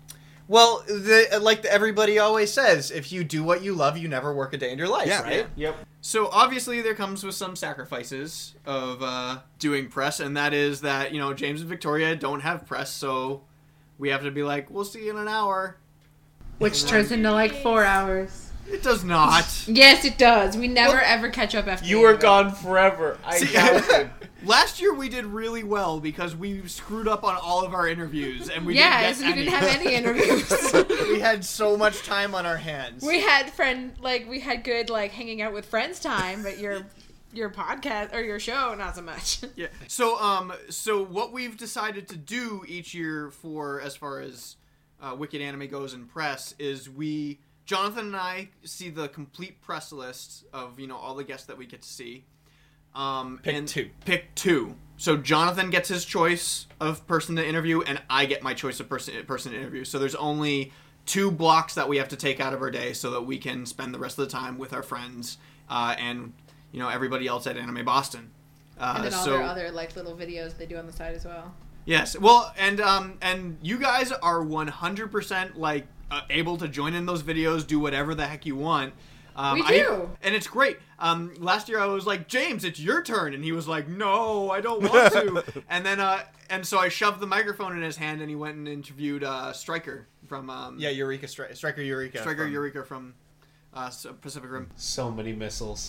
Well, the, like everybody always says, if you do what you love, you never work a day in your life, Yeah. right? Yep. So obviously there comes with some sacrifices of uh, doing press, and that is that, you know, James and Victoria don't have press, so we have to be like, we'll see you in an hour. Which turns into like four hours. It does not. Yes, it does. We never ever catch up after. You the were end of it. gone forever. I See- counted. Last year we did really well because we screwed up on all of our interviews, and we Yes, didn't we get didn't have any interviews. We had so much time on our hands. We had friend like we had good like hanging out with friends time, but your your podcast or your show not so much. Yeah. So um so what we've decided to do each year for as far as uh, Wicked Anime goes in press is we Jonathan and I see the complete press list of, you know, all the guests that we get to see. Um Pick and two. Pick two. So Jonathan gets his choice of person to interview and I get my choice of person person to interview. So there's only two blocks that we have to take out of our day so that we can spend the rest of the time with our friends uh, and you know everybody else at Anime Boston. Uh, And then all so their other like little videos they do on the side as well. Yes. Well, and um, and you guys are one hundred percent like uh, able to join in those videos, do whatever the heck you want. Um, We do. I, and it's great. Um, last year I was like, James, it's your turn, and he was like, No, I don't want to. and then uh, and so I shoved the microphone in his hand, and he went and interviewed uh, Stryker from um, Yeah, Eureka, Stri- Striker Eureka. Stryker from- Eureka from uh, Pacific Rim. So many missiles.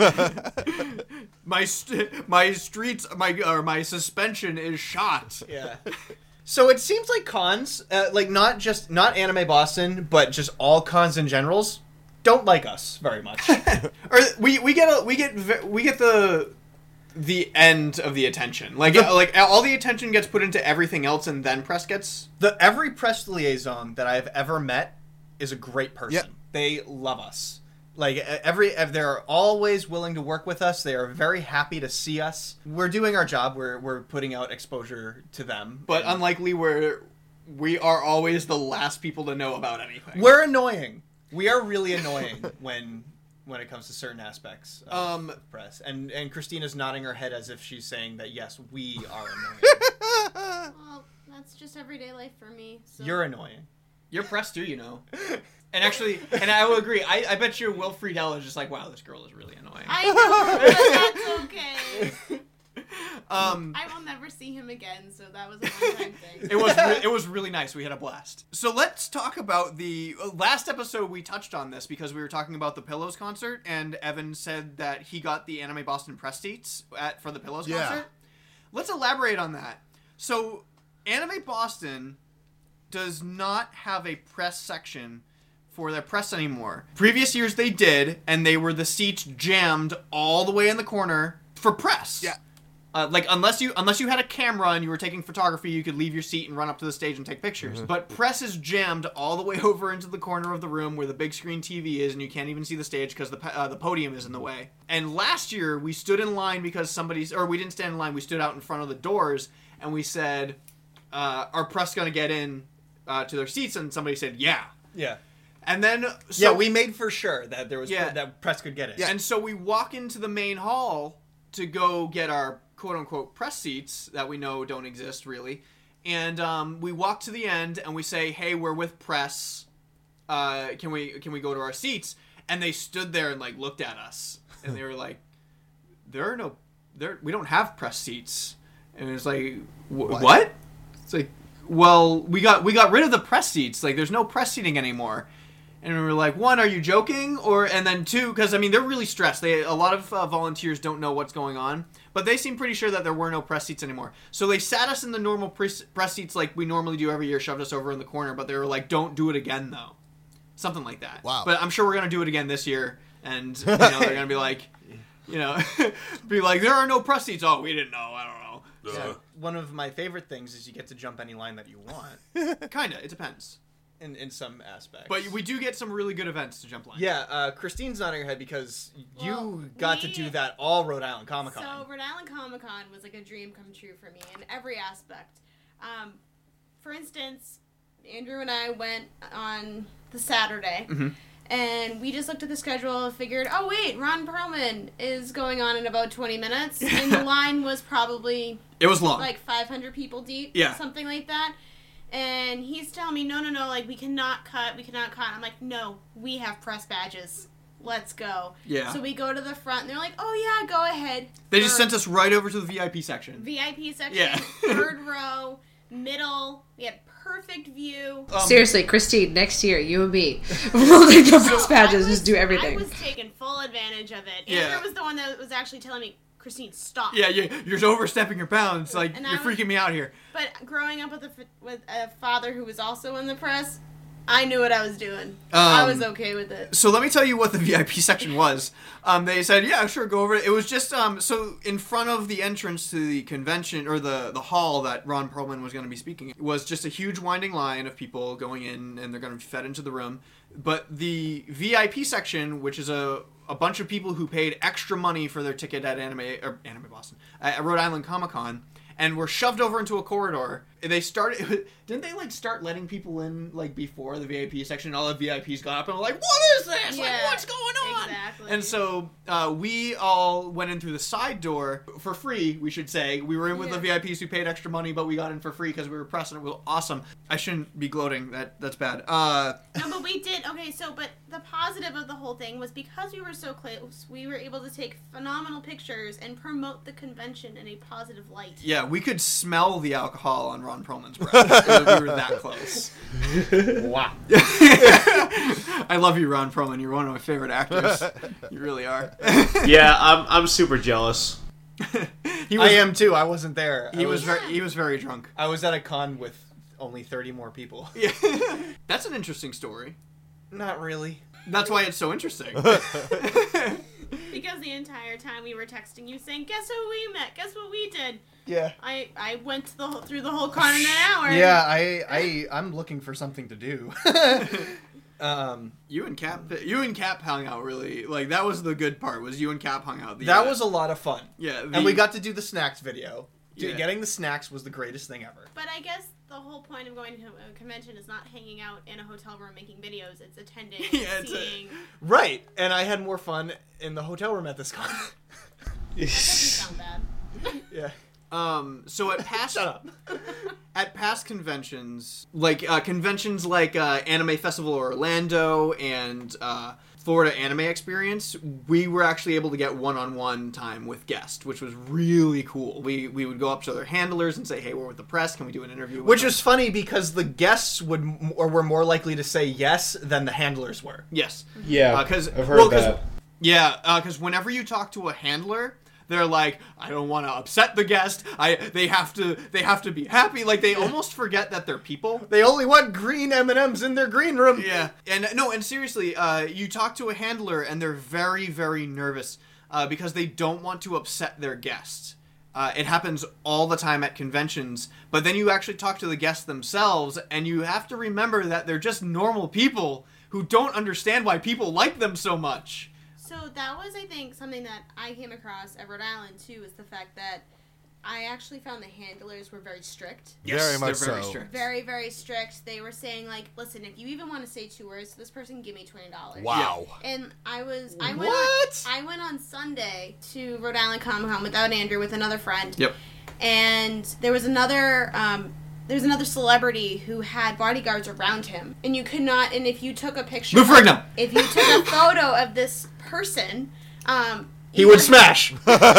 My st- my streets my or my suspension is shot. Yeah. So it seems like cons, uh, like not just not Anime Boston, but just all cons in generals, don't like us very much. Or we we get a, we get ve- we get the the end of the attention. Like like all the attention gets put into everything else, and then press gets. The every press liaison that I've ever met is a great person. Yep. They love us. Like every, they're always willing to work with us. They are very happy to see us. We're doing our job. We're we're putting out exposure to them. But And unlikely, we're we are always the last people to know about anything. we're annoying. We are really annoying when when it comes to certain aspects of Um, press. And and Christina's nodding her head as if she's saying that yes, we are annoying. Well, that's just everyday life for me. So. You're annoying. you're pressed too, you know. And actually, and I will agree. I, I bet you Will Friedel is just like, wow, this girl is really annoying. I know, but that's okay. Um, I will never see him again, so that was a one-time thing. it was re- it was really nice. We had a blast. So let's talk about the uh, last episode. We touched on this because we were talking about the Pillows concert, and Evan said that he got the Anime Boston press seats at for the Pillows Yeah. concert. Let's elaborate on that. So, Anime Boston does not have a press section for their press anymore. Previous years they did, and they were the seats jammed all the way in the corner for press. Yeah. Uh, like unless you unless you had a camera and you were taking photography, you could leave your seat and run up to the stage and take pictures. But press is jammed all the way over into the corner of the room where the big screen T V is, and you can't even see the stage because the po- uh, the podium is in the way. And last year we stood in line because somebody's, or we didn't stand in line. We stood out in front of the doors and we said, uh, "Are press gonna get in uh, to their seats?" And somebody said, "Yeah." Yeah. And then so, Yeah, we made for sure that there was Yeah. that press could get it. And so we walk into the main hall to go get our quote-unquote press seats that we know don't exist really. And um, we walk to the end and we say, hey, we're with press. Uh, can we can we go to our seats? And they stood there and like looked at us. And they were like, there are no, there we don't have press seats. And it's like, what? what? It's like, well, we got we got rid of the press seats. Like, there's no press seating anymore. And we were like, one, are you joking? Or and then two, because I mean they're really stressed. They a lot of uh, volunteers don't know what's going on, but they seem pretty sure that there were no press seats anymore. So they sat us in the normal press, press seats like we normally do every year, shoved us over in the corner. But they were like, don't do it again though, something like that. Wow. But I'm sure we're gonna do it again this year, and you know they're gonna be like, you know, be like, there are no press seats. Oh, we didn't know. I don't know. Yeah. One of my favorite things is you get to jump any line that you want Kinda, it depends. in, in some aspects. But we do get some really good events to jump lines. Yeah, uh, Christine's nodding her head because Well, you got to we- do that all Rhode Island Comic Con. So Rhode Island Comic Con was like a dream come true for me in every aspect. Um, for instance, Andrew and I went on the Saturday, Mm-hmm. and we just looked at the schedule and figured, oh wait, Ron Perlman is going on in about twenty minutes, and the line was probably It was long. like five hundred people deep, Yeah. something like that. And he's telling me, no, no, no, like, we cannot cut, we cannot cut. I'm like, no, we have press badges. Let's go. Yeah. So we go to the front, and they're like, oh, yeah, go ahead. They just Third- sent us right over to the V I P section. V I P section, Yeah. third row, middle. We had perfect view. Um, Seriously, Christine, next year, you and me, we'll take the press badges and I was- just do everything. I was taking full advantage of it. Yeah. Andrew was the one that was actually telling me, Christine, stop. Yeah, you, you're overstepping your bounds. Like, And you're I was- freaking me out here. But growing up with a, f- with a father who was also in the press, I knew what I was doing. I was Um, okay with it. So let me tell you what the V I P section was. Um, they said, yeah, sure, go over it. It was just, um, so in front of the entrance to the convention, or the, the hall that Ron Perlman was going to be speaking, was just a huge winding line of people going in, and they're going to be fed into the room. But the V I P section, which is a, a bunch of people who paid extra money for their ticket at Anime, or Anime Boston, at Rhode Island Comic Con, and were shoved over into a corridor. They started, didn't they like start letting people in like before the V I P section? And all the V I Ps got up and were like, "What is this? Like, Yeah, what's going on?" Exactly. Exactly. And so uh, we all went in through the side door for free, we should say. We were in with Yeah. the V I Ps who paid extra money, but we got in for free because we were pressed and it was awesome. I shouldn't be gloating. That That's bad. Uh, No, but we did. Okay, so, but the positive of the whole thing was because we were so close, we were able to take phenomenal pictures and promote the convention in a positive light. yeah, we could smell the alcohol on Ron Perlman's breath. We were that close. Wow. I love you, Ron Perlman. You're one of my favorite actors. You really are. Yeah, I'm I'm super jealous. He was, I am too. I wasn't there. He I was very. He was very drunk. I was at a con with only thirty more people. Yeah. That's an interesting story. Not really. That's why it's so interesting. Because the entire time we were texting you saying, "Guess who we met? Guess what we did?" Yeah. I I went to the whole, through the whole con in an hour. Yeah, I, I, I'm looking for something to do. um, You and Cap, you and Cap hung out really. Like that was the good part. Was you and Cap hung out. The, that uh, was a lot of fun. yeah. And the- we got to do the snacks video. Dude, Yeah. Getting the snacks was the greatest thing ever. But I guess the whole point of going to a convention is not hanging out in a hotel room making videos. It's attending, and Yeah, it's a- seeing. Right, and I had more fun in the hotel room at this con. That doesn't sound bad. yeah. Um. So at past Shut up. at past conventions, like uh, conventions like uh, Anime Festival Orlando and uh, Florida Anime Experience, we were actually able to get one-on-one time with guests, which was really cool. We we would go up to their handlers and say, "Hey, we're with the press. Can we do an interview?" With Which them?" is funny because the guests would m- or were more likely to say yes than the handlers were. yes, Yeah, because I've heard well, 'cause- that. Yeah, because whenever you talk to a handler, they're like, I don't want to upset the guest. I they have to they have to be happy. Like they almost forget that they're people. They only want green M and M's in their green room. Yeah, and no, and seriously, uh, you talk to a handler and they're very very nervous uh, because they don't want to upset their guests. Uh, it happens all the time at conventions, but then you actually talk to the guests themselves, and you have to remember that they're just normal people who don't understand why people like them so much. So that was, I think, something that I came across at Rhode Island too, is the fact that I actually found the handlers were very strict. Very much they're very so. strict. Very, very strict. They were saying, like, listen, if you even want to say two words to this person, give me twenty dollars. Wow. And I was, I went What? On, I went on Sunday to Rhode Island Comic Con without Andrew, with another friend. Yep. And there was another, um, there was another celebrity who had bodyguards around him, and you could not. And if you took a picture, Lou Ferrigno. if you took a photo of this person, um, He would either- smash.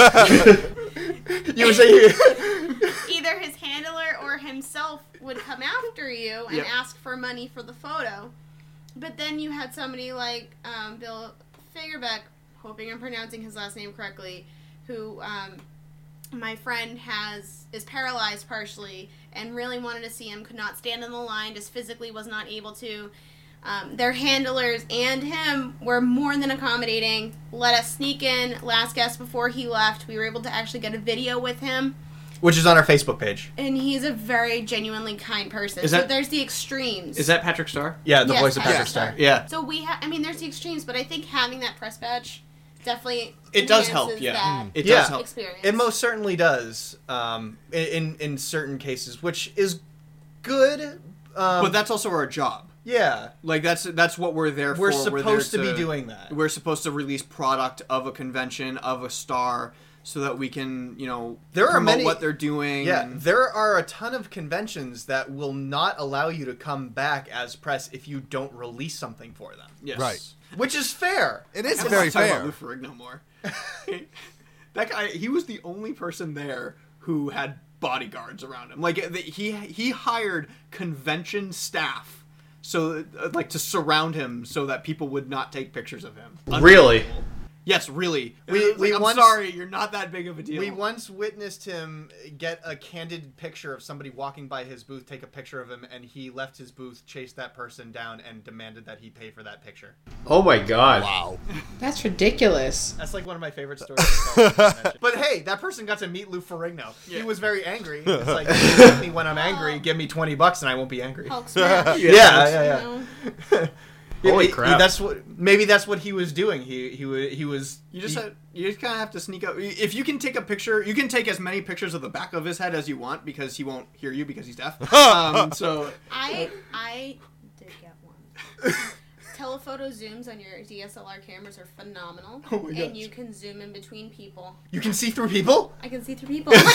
you would say either his handler or himself would come after you and Yep. ask for money for the photo. But then you had somebody like um, Bill Fagerbeck, hoping I'm pronouncing his last name correctly, who um, my friend has is paralyzed partially and really wanted to see him, could not stand in the line, just physically was not able to. Um, their handlers and him were more than accommodating, let us sneak in last guest before he left. We were able to actually get a video with him. Which is on our Facebook page. And he's a very genuinely kind person. Is so that- there's the extremes. Is that Patrick Starr? Yeah, the Yes, voice of Patrick Patrick Star. Star. Yeah. So we have, I mean, there's the extremes, but I think having that press badge definitely It does help, enhances yeah. that It Yeah. does help. experience. It most certainly does. Um, in in certain cases, which is good. Um, But that's also our job. yeah, Like that's that's what we're there we're for. We're supposed to there be doing that. We're supposed to release product of a convention of a star, so that we can, you know, There are promote many- what they're doing. Yeah, and- there are a ton of conventions that will not allow you to come back as press if you don't release something for them, yes. Right. which is fair. It is I don't very want to talk fair. about Lou Ferrigno more. That guy, he was the only person there who had bodyguards around him. Like the, he he hired convention staff, so uh, like to surround him so that people would not take pictures of him. Really? Yes, really. We- It was we like, I'm once- sorry, you're not that big of a deal. We once witnessed him get a candid picture of somebody walking by his booth, take a picture of him, and he left his booth, chased that person down, and demanded that he pay for that picture. Oh my god. Wow. That's ridiculous. That's like one of my favorite stories. of the convention. But hey, that person got to meet Lou Ferrigno. He Yeah. was very angry. It's like, you get me when I'm angry, give me twenty bucks and I won't be angry. Hulk smash. Yeah, yeah, yeah. You know? Holy He- he- crap. That's what. Maybe that's what he was doing. He he wa- he was. You just he- have, you just kind of have to sneak up. If you can take a picture, you can take as many pictures of the back of his head as you want because he won't hear you because he's deaf. um, so I I did get one. telephoto zooms on your D S L R cameras are phenomenal. Oh my and gosh. you can zoom in between people. You can see through people? I can see through people. Look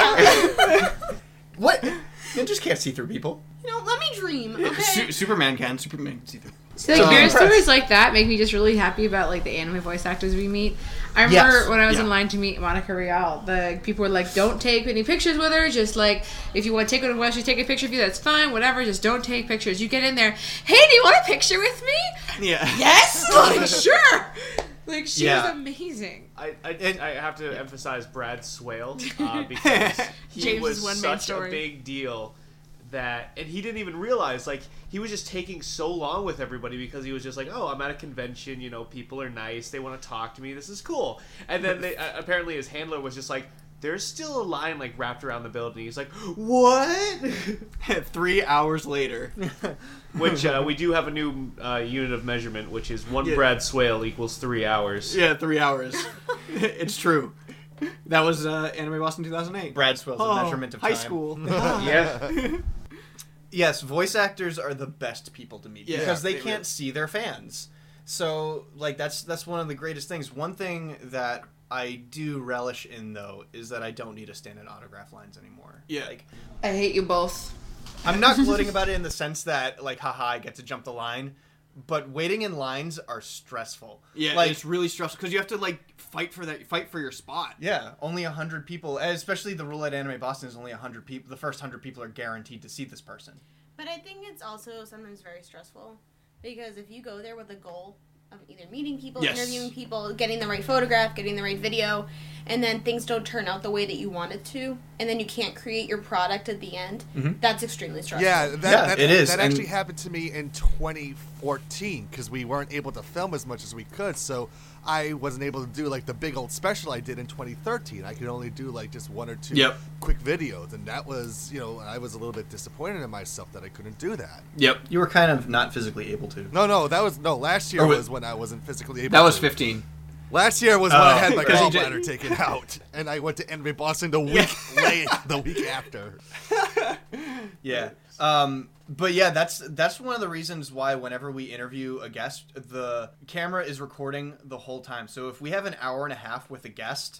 at What? Ninjas can't see through people. You know, let me dream, okay? Su- Superman can. Superman can see through. So, like, So your impressed. stories like that make me just really happy about, like, the anime voice actors we meet. I remember Yes. when I was Yeah. in line to meet Monica Rial, the people were like, don't take any pictures with her. Just, like, if you want to take her while she's taking a picture of you, that's fine. Whatever. Just don't take pictures. You get in there, hey, do you want a picture with me? Yeah. Yes! Like, sure! Like, she Yeah. was amazing. I, I, And- I have to emphasize Brad Swale uh, because he James's was one-man such story. a big deal that, and he didn't even realize, like, he was just taking so long with everybody because he was just like, oh, I'm at a convention, you know, people are nice, they want to talk to me, this is cool. And then they, uh, apparently his handler was just like, there's still a line, like, wrapped around the building. He's like, what? Three hours later. Which, uh, we do have a new uh, unit of measurement, which is one Yeah. Brad Swale equals three hours. Yeah, three hours. It's true. That was uh, Anime Boston two thousand eight. Brad Swell's Oh, a measurement of high time. school. Yeah. Yes, voice actors are the best people to meet Yeah, because they they can't really- see their fans. So, like, that's that's one of the greatest things. One thing that I do relish in, though, is that I don't need to stand in autograph lines anymore. Yeah. Like, I hate you both. I'm not gloating about it in the sense that, like, haha, I get to jump the line, but waiting in lines are stressful. Yeah, like, it's really stressful because you have to like fight for that, fight for your spot. yeah, only one hundred people, especially the rule at Anime Boston is only one hundred people. The first one hundred people are guaranteed to see this person. But I think it's also sometimes very stressful because if you go there with a goal of either meeting people, Yes. interviewing people, getting the right photograph, getting the right video, and then things don't turn out the way that you want it to, and then you can't create your product at the end, that's extremely stressful. Yeah, that, Yeah, that, it is, That and- actually happened to me in twenty fourteen because we weren't able to film as much as we could. So I wasn't able to do like the big old special I did in twenty thirteen. I could only do like just one or two Yep. quick videos, and that was, you know, I was a little bit disappointed in myself that I couldn't do that. Yep. You were kind of not physically able to. No, no, that was no. Last year Or wa- was when I wasn't physically able. That was to. fifteen. Last year was when I had my because he gallbladder taken out, and I went to Anime Boston the week late, the week after. Yeah. Um, but yeah, that's that's one of the reasons why whenever we interview a guest, the camera is recording the whole time. So if we have an hour and a half with a guest,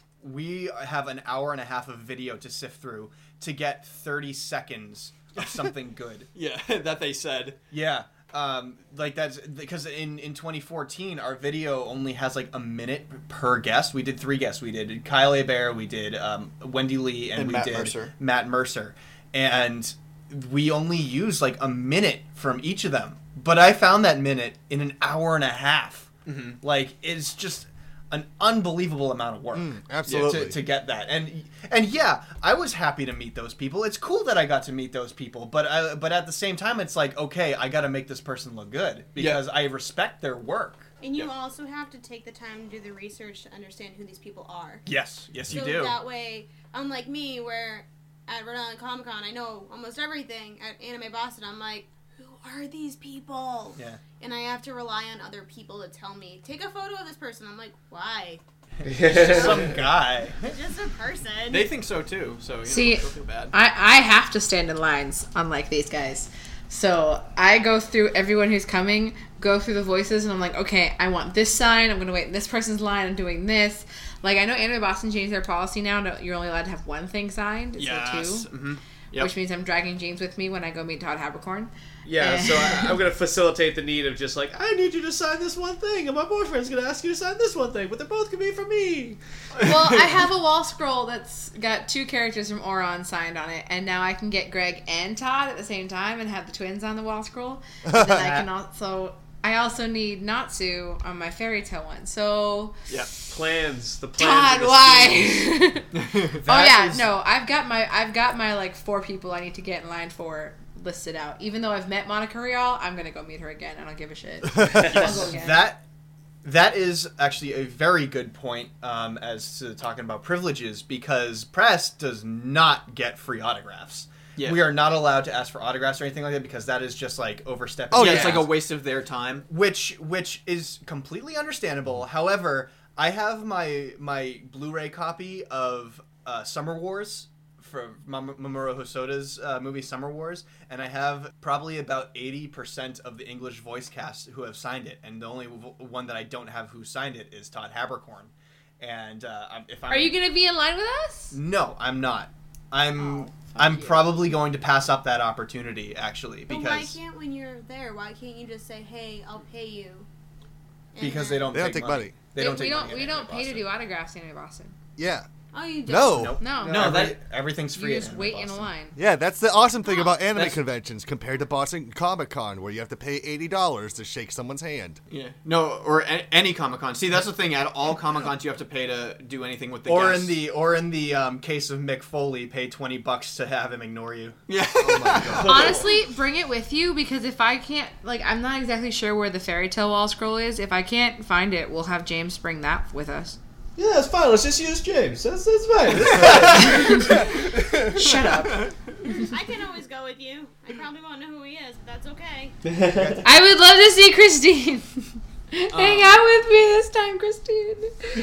we have an hour and a half of video to sift through to get thirty seconds of something good. Yeah, that they said. Yeah. Um, like that's because in, in twenty fourteen, our video only has like a minute per guest. We did three guests. We did Kyle Hebert, we did um, Wendy Lee, and, And we Matt did Mercer. Matt Mercer. And we only used like a minute from each of them. But I found that minute in an hour and a half. Mm-hmm. Like, it's just an unbelievable amount of work. Mm, absolutely. To, to get that. And and yeah, I was happy to meet those people. It's cool that I got to meet those people, but I, but at the same time it's like, okay, I got to make this person look good because I respect their work. And you Yeah. also have to take the time to do the research to understand who these people are. Yes, yes you so do. that way, unlike me, where at Rhode Island Comic Con I know almost everything, at Anime Boston I'm like, who are these people? Yeah. And I have to rely on other people to tell me, take a photo of this person. I'm like, why? Some guy. It's just a person. They think so too. So you See, know, don't feel bad. I, I have to stand in lines, unlike these guys. So I go through everyone who's coming, go through the voices, and I'm like, okay, I want this sign. I'm going to wait in this person's line. I'm doing this. Like, I know Anime Boston changed their policy now. No, you're only allowed to have one thing signed instead Yes. of two. Mm-hmm. Yep. Which means I'm dragging James with me when I go meet Todd Habercorn. Yeah, so I, I'm going to facilitate the need of just like, I need you to sign this one thing, and my boyfriend's going to ask you to sign this one thing, but they're both going to be from me. Well, I have a wall scroll that's got two characters from Oron signed on it, and now I can get Greg and Todd at the same time and have the twins on the wall scroll. And then I can also, I also need Natsu on my fairy tale one. So, Yeah. Plans, the plans. Todd, and the why? schemes. oh That yeah, is- no, I've got my, I've got my like four people I need to get in line for listed out. Even though I've met Monica Rial, I'm gonna go meet her again. I don't give a shit. I'll go again. That that is actually a very good point um, as to talking about privileges because press does not get free autographs. Yeah. We are not allowed to ask for autographs or anything like that because that is just like overstepping. Oh, yeah, the it's like a bounds. waste of their time. which which is completely understandable. However, I have my my Blu-ray copy of uh, Summer Wars for Mam- Mamoru Hosoda's uh, movie Summer Wars, and I have probably about eighty percent of the English voice cast who have signed it, and the only w- one that I don't have who signed it is Todd Haberkorn. And uh, I'm- if I'm Are you gonna be in line with us? no, I'm not. I'm Oh, I'm you. probably going to pass up that opportunity actually But because why can't when you're there? Why can't you just say, "Hey, I'll pay you"? And because then- they don't They don't take take money. They don't we take don't. money. We at don't Anime pay to Boston. do autographs in Boston. Yeah. Oh, you don't. No. Nope. No. No, Every- that everything's free. You at just Anime wait in a Boston. line. Yeah, that's the awesome thing about anime That's- conventions compared to Boston Comic Con, where you have to pay eighty dollars to shake someone's hand. Yeah. No, or a- any Comic Con. See, that's the thing. At all Comic Cons, you have to pay to do anything with the Or guests. in the or in the um, case of Mick Foley, pay twenty bucks to have him ignore you. yeah. Oh my god. Honestly, bring it with you because if I can't, like, I'm not exactly sure where the fairy tale wall scroll is. If I can't find it, we'll have James bring that with us. Yeah, that's fine. Let's just use James. That's that's fine. That's fine. Shut up. I can always go with you. I probably won't know who he is, but that's okay. I would love to see Christine. Hang out with me this time, Christine.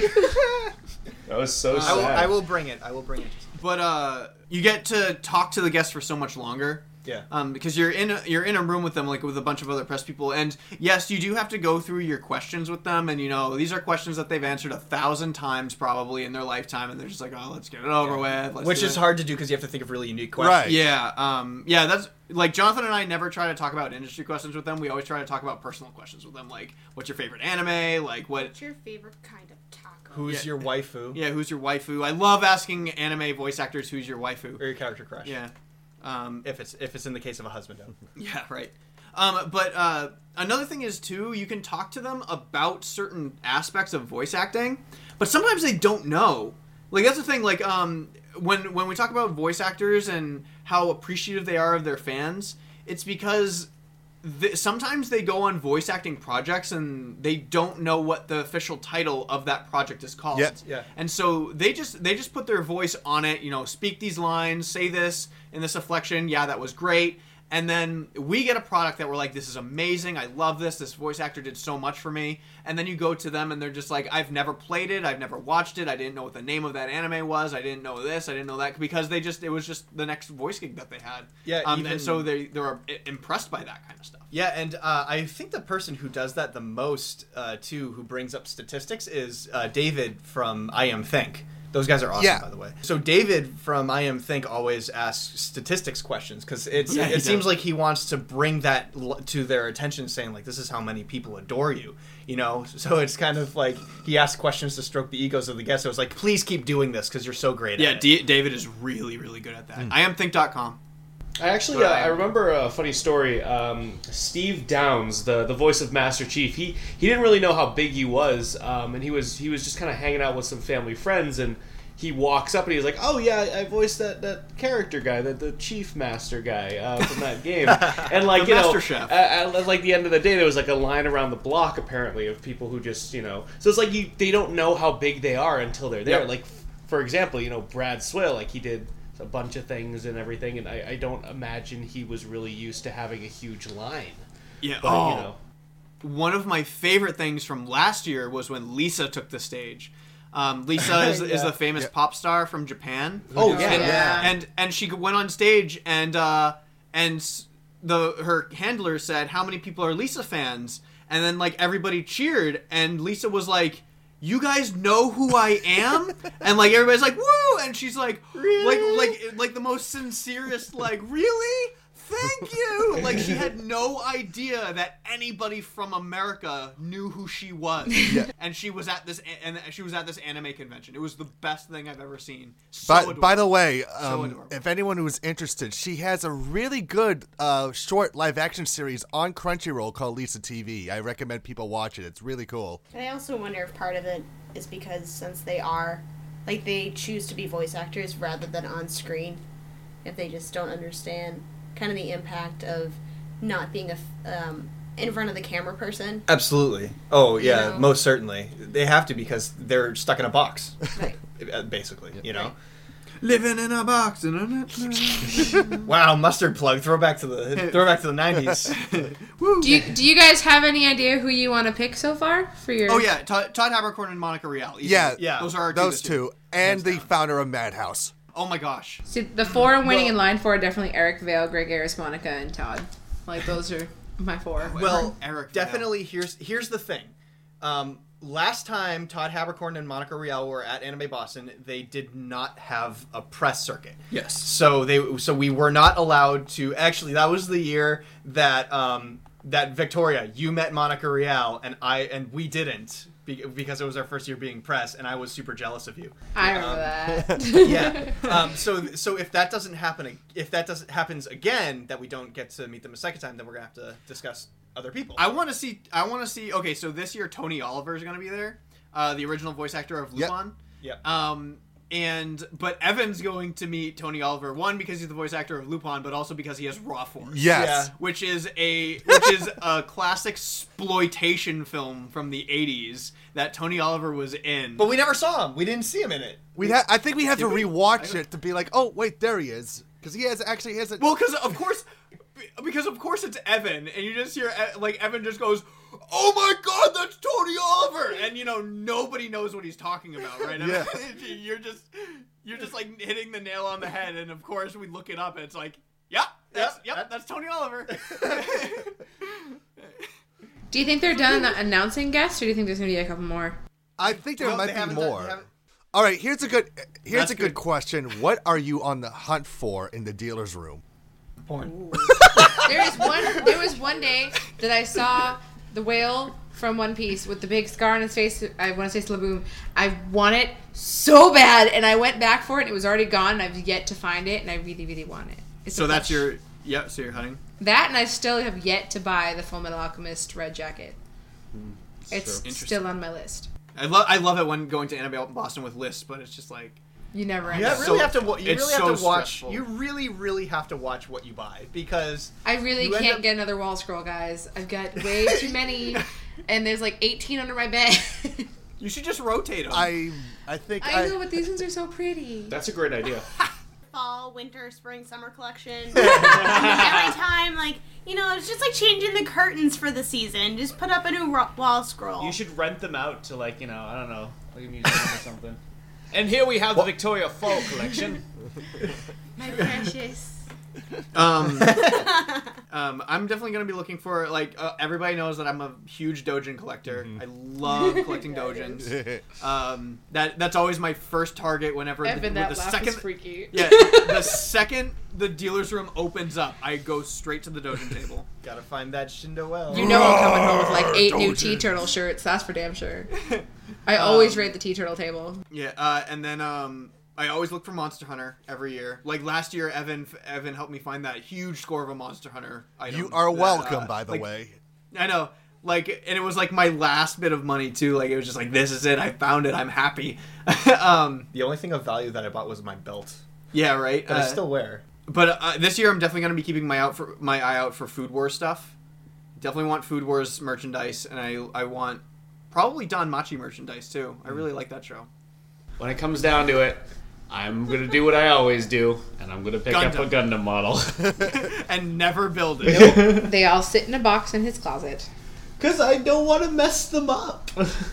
That was so Uh, sad. I will, I will bring it. I will bring it. But uh, you get to talk to the guests for so much longer. Yeah. Um, because you're in a, you're in a room with them, like with a bunch of other press people, and yes, you do have to go through your questions with them, and you know these are questions that they've answered a thousand times probably in their lifetime, and they're just like, oh, let's get it over with. Let's Which do is it. hard to do because you have to think of really unique questions. Right. Yeah, um, yeah, that's like Jonathan and I never try to talk about industry questions with them. We always try to talk about personal questions with them, like what's your favorite anime, like what, What's your favorite kind of taco? Who's Yeah. your waifu? yeah, who's your waifu? I love asking anime voice actors who's your waifu. Or your character crush. Yeah, um, If it's if it's in the case of a husband. yeah, right. Um, but uh, another thing is too, you can talk to them about certain aspects of voice acting, but sometimes they don't know. Like that's the thing. Like um, when when we talk about voice actors and how appreciative they are of their fans, it's because th- sometimes they go on voice acting projects and they don't know what the official title of that project is called. Yeah. Yeah. And so they just they just put their voice on it. You know, speak these lines, say this in this inflection. Yeah, that was great. And then we get a product that we're like, this is amazing. I love this. This voice actor did so much for me. And then you go to them and they're just like, I've never played it. I've never watched it. I didn't know what the name of that anime was. I didn't know this. I didn't know that because they just, it was just the next voice gig that they had. Yeah, Um, even- and so they, they're impressed by that kind of stuff. Yeah, and uh, I think the person who does that the most, uh, too, who brings up statistics, is uh, David from I Am Think. Those guys are awesome, Yeah. by the way. So David from I Am Think always asks statistics questions because it's Yeah, he it seems does. like he wants to bring that l- to their attention, saying like, "This is how many people adore you." You know, so it's kind of like he asks questions to stroke the egos of the guests. So it's like, "Please keep doing this because you're so great Yeah, at it." D- David is really, really good at that. Hmm. I am think dot com. I actually, uh, Right. I remember a funny story. Um, Steve Downs, the the voice of Master Chief, he he didn't really know how big he was, um, and he was he was just kind of hanging out with some family friends, and he walks up and he's like, "Oh yeah, I I voiced that, that character guy, that the Chief Master guy uh, from that game." And like The you know, Master Chef. at, at like the end of the day, there was like a line around the block apparently of people who just you know. So it's like you they don't know how big they are until they're there. Yep. Like for example, you know Brad Swill, like he did a bunch of things and everything, and I, I don't imagine he was really used to having a huge line. Yeah. But oh. you know, One of my favorite things from last year was when Lisa took the stage. Um, Lisa is, is Yeah. the famous Yeah. pop star from Japan. Oh, and, yeah. Yeah. and and she went on stage and uh, and s- the her handler said, "How many people are Lisa fans?" And then like everybody cheered, and Lisa was like, "You guys know who I am?" And like everybody's like, "Woo!" And she's like, Really? like like like the most sincerest, like, "Really? Thank you!" Like she had no idea that anybody from America knew who she was, and she was at this and she was at this anime convention. It was the best thing I've ever seen. So By, adorable. by the way, um, adorable. if anyone who's interested, she has a really good uh, short live action series on Crunchyroll called Lisa T V. I recommend people watch it. It's really cool. And I also wonder if part of it is because since they are, like, they choose to be voice actors rather than on screen, if they just don't understand kind of the impact of not being a f- um, in front of the camera person. Absolutely. Oh yeah, You know? most certainly. They have to because they're stuck in a box, Right. uh, basically. You know. Right. living in a box. Wow, mustard plug. Throwback to the throwback to the nineties. Woo. Do you, do you guys have any idea who you want to pick so far for your? Oh yeah, Todd, Todd Haberkorn and Monica Rial. Easy. Yeah, Yeah. those are our two Those this two, year. and Hands the down. founder of Madhouse. Oh my gosh. See, the four I'm waiting Well- in line for are definitely Eric Vale, Greg Ayres, Monica, and Todd. Like, those are my four. Well, Eric Vale. definitely. Here's here's the thing. Um, last time Todd Haberkorn and Monica Rial were at Anime Boston, they did not have a press circuit. Yes. So they so we were not allowed to. Actually, that was the year that um, that Victoria, you met Monica Rial, and I and we didn't be- because it was our first year being press, and I was super jealous of you. I remember that. Yeah. Um, so so if that doesn't happen, if that doesn't happens again, that we don't get to meet them a second time, then we're gonna have to discuss other people. I want to see. I want to see. Okay, so this year Tony Oliver is going to be there, uh, the original voice actor of Yep. Lupin. Yep. Um, and but Evan's going to meet Tony Oliver, one because he's the voice actor of Lupin, but also because he has Raw Force. Yes. Yeah. Which is a which is a classic exploitation film from the eighties that Tony Oliver was in. But we never saw him. We didn't see him in it. We ha- I think we have to Did we? rewatch I- it to be like, oh wait, there he is, because he has actually he has a. Well, because of course, because of course it's Evan, and you just hear E- like Evan just goes, "Oh my God, that's Tony Oliver," and you know nobody knows what he's talking about, right? Yeah. you're just you're just like hitting the nail on the head, and of course we look it up, and it's like, "Yep, that's Yep, yep, that's Tony Oliver." Do you think they're done announcing guests, or do you think there's going to be a couple more? I think there Well, might they be haven't done- more. they haven't- All right, here's a good here's That's a good, good. question. What are you on the hunt for in the dealer's room? Porn. There was one. There was one day that I saw the whale from One Piece with the big scar on his face. I want to say Slaboom. I want it so bad, and I went back for it. And it was already gone. And I've yet to find it, and I really, really want it. It's so a that's plush. your yeah. So you're hunting. that, and I still have yet to buy the Full Metal Alchemist red jacket. It's Interesting. still on my list. I love I love it when going to Annabelle Boston with lists, but it's just like You never end You up. really so- have to. wa- You it's really have so to watch. stressful. You really, really have to watch what you buy because I really You end can't up- get another wall scroll, guys. I've got way too many, and there's like eighteen under my bed. you should just rotate them. I I think I I, know, but these ones are so pretty. That's a great idea. Fall, winter, spring, summer collection. And every time, like, you know, it's just like changing the curtains for the season. Just put up a new ro- wall scroll. You should rent them out to, like, you know, I don't know, like a museum or something. And here we have the Victoria Fall collection. My precious. Um, um, I'm definitely gonna be looking for like uh, everybody knows that I'm a huge Dojin collector. I love collecting Dojins. Um, that that's always my first target whenever the, Evan, with that the laugh second is freaky. yeah the second the dealer's room opens up, I go straight to the Dojin table. gotta find that Shindo well. You know I'm coming home with like eight new Dojins. Tea Turtle shirts. That's for damn sure. I always rate the Tea Turtle table. Yeah, uh, and then um, I always look for Monster Hunter every year. Like last year, Evan Evan helped me find that huge score of a Monster Hunter item. you are that, welcome, uh, by the like, way. I know. Like, and it was like my last bit of money too. Like, it was just like, this is it. I found it. I'm happy. um, The only thing of value that I bought was my belt yeah, right. that I Uh, still wear. But uh, this year, I'm definitely gonna be keeping my out for my eye out for Food Wars stuff. Definitely want Food Wars merchandise, and I I want probably Don Machi merchandise too. I really like that show. When it comes down to it, I'm gonna do what I always do, and I'm gonna pick up a Gundam. Gundam model. And never build it. They all sit in a box in his closet. Cause I don't want to mess them up.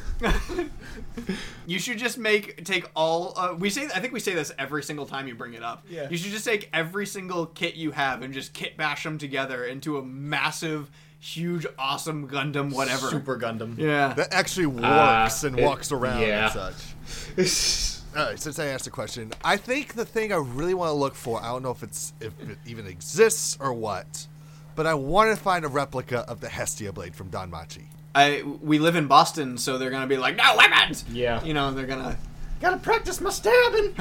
You should just make take all. Uh, we say I think we say this every single time you bring it up. Yeah. You should just take every single kit you have and just kit bash them together into a massive, huge, awesome Gundam whatever. Super Gundam. Yeah. That actually works Uh, and it- walks around yeah. and such. All right, since I asked the question, I think the thing I really want to look for, I don't know if it's if it even exists or what, but I want to find a replica of the Hestia blade from Don Machi. I we live in Boston, so they're gonna be like, no weapons. Yeah. You know, they're gonna. Gotta practice my stabbing.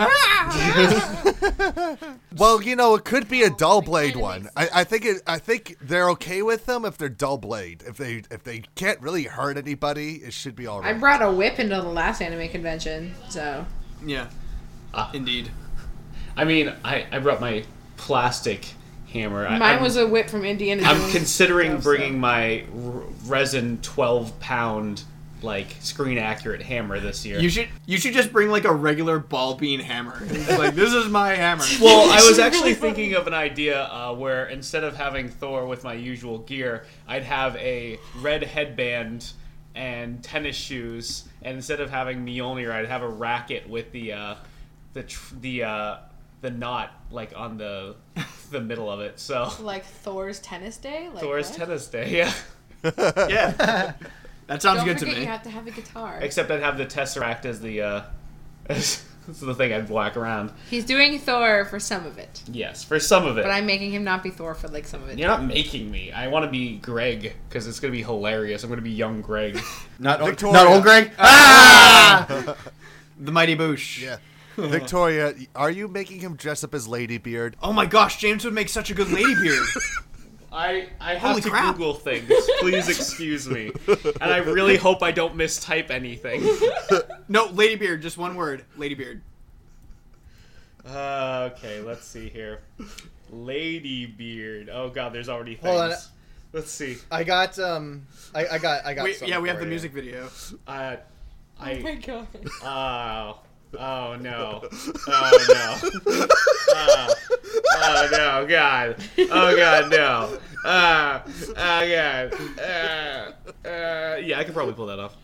Well, you know, it could be a dull Like, blade kinda one. makes I, I think it. I think they're okay with them if they're dull blade. If they if they can't really hurt anybody, it should be all I right. brought a whip into the last anime convention, so Yeah. Ah. Indeed. I mean, I, I brought my plastic hammer. I, mine I'm, was a whip from Indiana I'm Jones considering stuff, so- bringing my r- resin twelve pound like screen accurate hammer this year. You should you should just bring like a regular ball bean hammer. It's like, this is my hammer. Well, I was actually thinking of an idea uh, where instead of having Thor with my usual gear, I'd have a red headband and tennis shoes, and instead of having Mjolnir, I'd have a racket with the uh, the tr- the uh, the knot like on the the middle of it. So Like Thor's tennis day? Like Thor's what? tennis day, yeah. Yeah. That sounds Don't good to forget me. you have to have a guitar. Except I'd have the Tesseract as the uh as, as the thing I'd whack around. He's doing Thor for some of it. Yes, for some of it. But I'm making him not be Thor for like some of it. You're not making me. I want to be Greg because it's going to be hilarious. I'm going to be young Greg. Not old, Victoria. not old Greg. Ah! The Mighty Boosh. Yeah. Victoria, are you making him dress up as Ladybeard? Oh my gosh, James would make such a good Ladybeard. I I have Holy to crap. Google things. Please excuse me. And I really hope I don't mistype anything. No, Ladybeard, just one word. Ladybeard. Uh, okay, let's see here. Ladybeard. Oh god, there's already things. Hold on. Let's see. I got um. I, I got I got. Wait, something yeah, we have for the you. music video. Uh, Oh my I. god. Oh. Oh no. Oh no. Oh, oh no, God. Oh god, no. Uh, oh god. Uh, uh, yeah, I could probably pull that off.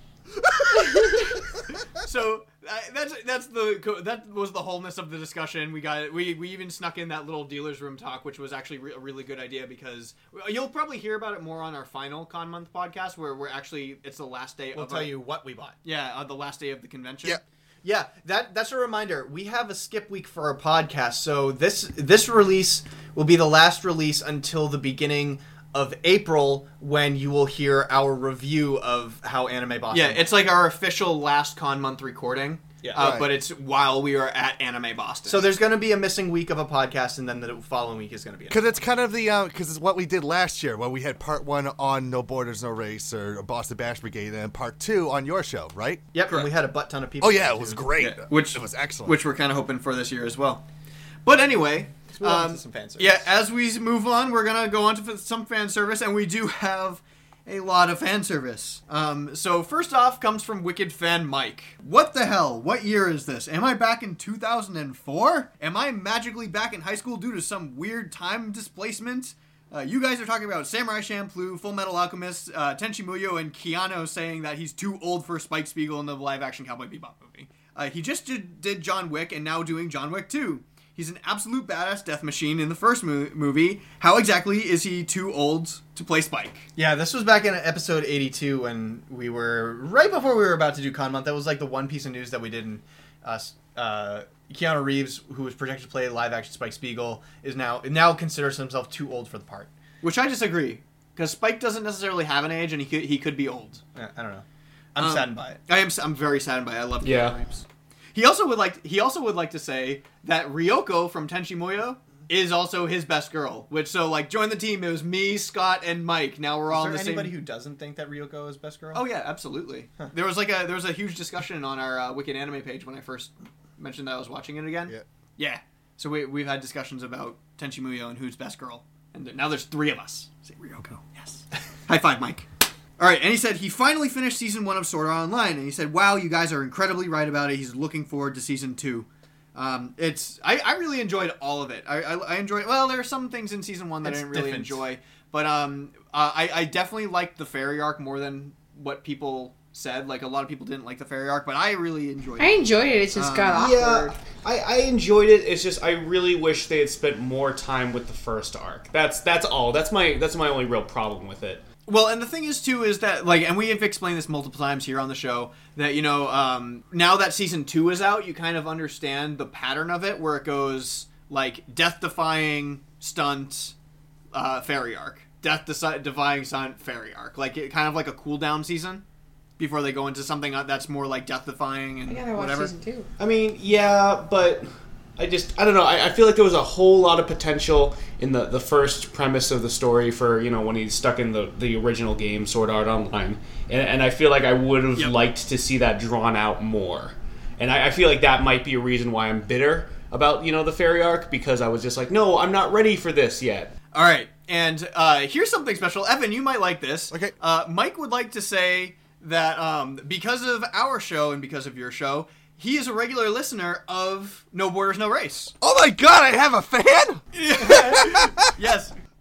So uh, that's that's the co- that was the wholeness of the discussion. We got we we even snuck in that little dealer's room talk, which was actually re- a really good idea because you'll probably hear about it more on our final Con Month podcast, where we're actually it's the last day. We'll of tell our, you what we bought. Yeah, uh, the last day of the convention. Yeah. Yeah, that that's a reminder. We have a skip week for our podcast, so this this release will be the last release until the beginning of April, when you will hear our review of how Anime Boston. Yeah, it's like our official last Con Month recording. Yeah. uh, Right. but it's while we are at Anime Boston. so there's going to be a missing week of a podcast, and then the following week is going to be. Because it's kind of the because it's what we did last year when we had part one on No Borders, No Race or Boston Bash Brigade, and then part two on your show, right? Yep, and we had a butt ton of people. Oh yeah, there, it was too. great. Yeah, which it was excellent. which we're kind of hoping for this year as well. But anyway, move on to um, some fan service. yeah, as we move on, we're gonna go on to f- some fan service, and we do have a lot of fan service. Um, so first off comes from Wicked Fan Mike. What the hell? What year is this? Am I back in two thousand four? Am I magically back in high school due to some weird time displacement? Uh, you guys are talking about Samurai Champloo, Full Metal Alchemist, uh, Tenchi Muyo, and Keanu saying that he's too old for Spike Spiegel in the live-action Cowboy Bebop movie. Uh, he just did, did John Wick and now doing John Wick two. He's an absolute badass death machine in the first mo- movie. How exactly is he too old to play Spike? Yeah, this was back in episode eighty-two when we were right before we were about to do Con Month. That was like the one piece of news that we did. In, uh, uh, Keanu Reeves, who was projected to play live action Spike Spiegel, is now now considers himself too old for the part. Which I disagree, because Spike doesn't necessarily have an age, and he could, he could be old. Uh, I don't know. I'm Um, saddened by it. I am I'm very saddened by it. I love Keanu Yeah. Reeves. He also would like he also would like to say that Ryoko from Tenchi Muyo is also his best girl. Which so like join the team. It was me, Scott, and Mike. Now we're all Is in there the anybody same. who doesn't think that Ryoko is best girl? Oh yeah, absolutely. There was like a there was a huge discussion on our uh, Wicked Anime page when I first mentioned that I was watching it again. Yeah. Yeah. So we we've had discussions about Tenchi Muyo and who's best girl, and now there's three of us. Say Ryoko. Yes. High five, Mike. All right, and he said he finally finished season one of Sword Art Online, and he said, "Wow, you guys are incredibly right about it. He's looking forward to season two." Um, it's I, I really enjoyed all of it. I, I, I enjoyed. Well, there are some things in season one that It's I didn't really different. enjoy, but um, uh, I I definitely liked the fairy arc more than what people said. Like a lot of people didn't like the fairy arc, but I really enjoyed I it. enjoyed it. It just Um, got Yeah, awkward. I, I enjoyed it. It's just I really wish they had spent more time with the first arc. That's that's all. That's my that's my only real problem with it. Well, and the thing is too is that like, and we have explained this multiple times here on the show that you know um, now that season two is out, you kind of understand the pattern of it, where it goes like death-defying stunt, uh, fairy arc, death-defying stunt, fairy arc, like it, kind of like a cool down season before they go into something that's more like death-defying and I gotta watch whatever. season two. I mean, yeah, but I just I don't know. I, I feel like there was a whole lot of potential in the, the first premise of the story for you know when he's stuck in the, the original game Sword Art Online, and, and I feel like I would have Yep. liked to see that drawn out more, and I, I feel like that might be a reason why I'm bitter about you know the fairy arc, because I was just like, no, I'm not ready for this yet. All right, and uh, here's something special. Evan, you might like this. Okay. Uh, Mike would like to say that um, because of our show and because of your show, he is a regular listener of No Borders, No Race. Oh my god, I have a fan! Yes.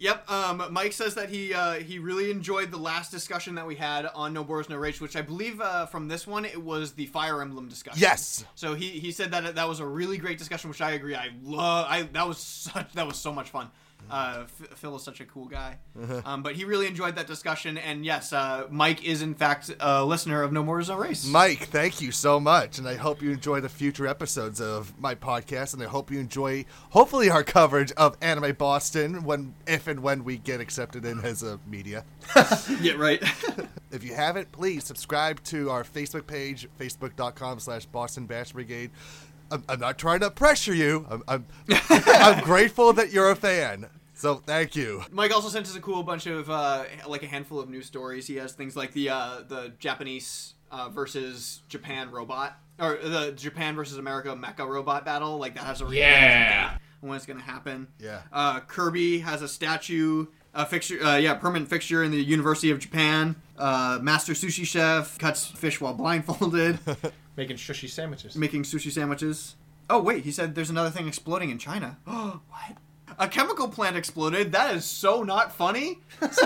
Yep. Um, Mike says that he uh, he really enjoyed the last discussion that we had on No Boros No Rage, which I believe uh, from this one it was the Fire Emblem discussion. Yes. So he, he said that that was a really great discussion, which I agree. I love. I that was such that was so much fun. Uh, Phil is such a cool guy. Um, but he really enjoyed that discussion, and yes, uh, Mike is in fact a listener of No Boros No Race. Mike, thank you so much, and I hope you enjoy the future episodes of my podcast, and I hope you enjoy, hopefully, our coverage of Anime Boston when, if and when we get accepted in as a media. Yeah, right. If you haven't, please subscribe to our Facebook page, facebook.com slash Boston Bash Brigade. I'm, I'm not trying to pressure you. I'm, I'm, I'm grateful that you're a fan. So thank you. Mike also sent us a cool bunch of uh, like a handful of news stories. He has things like the uh, the Japanese uh, versus Japan robot, or the Japan versus America mecha robot battle. Like that has a Yeah. when it's gonna happen. Yeah. Uh, Kirby has a statue, a fixture, uh, yeah, permanent fixture in the University of Japan. Uh, Master sushi chef cuts fish while blindfolded, Making sushi sandwiches. making sushi sandwiches. Oh wait, he said there's another thing exploding in China. Oh, what? A chemical plant exploded. That is so not funny.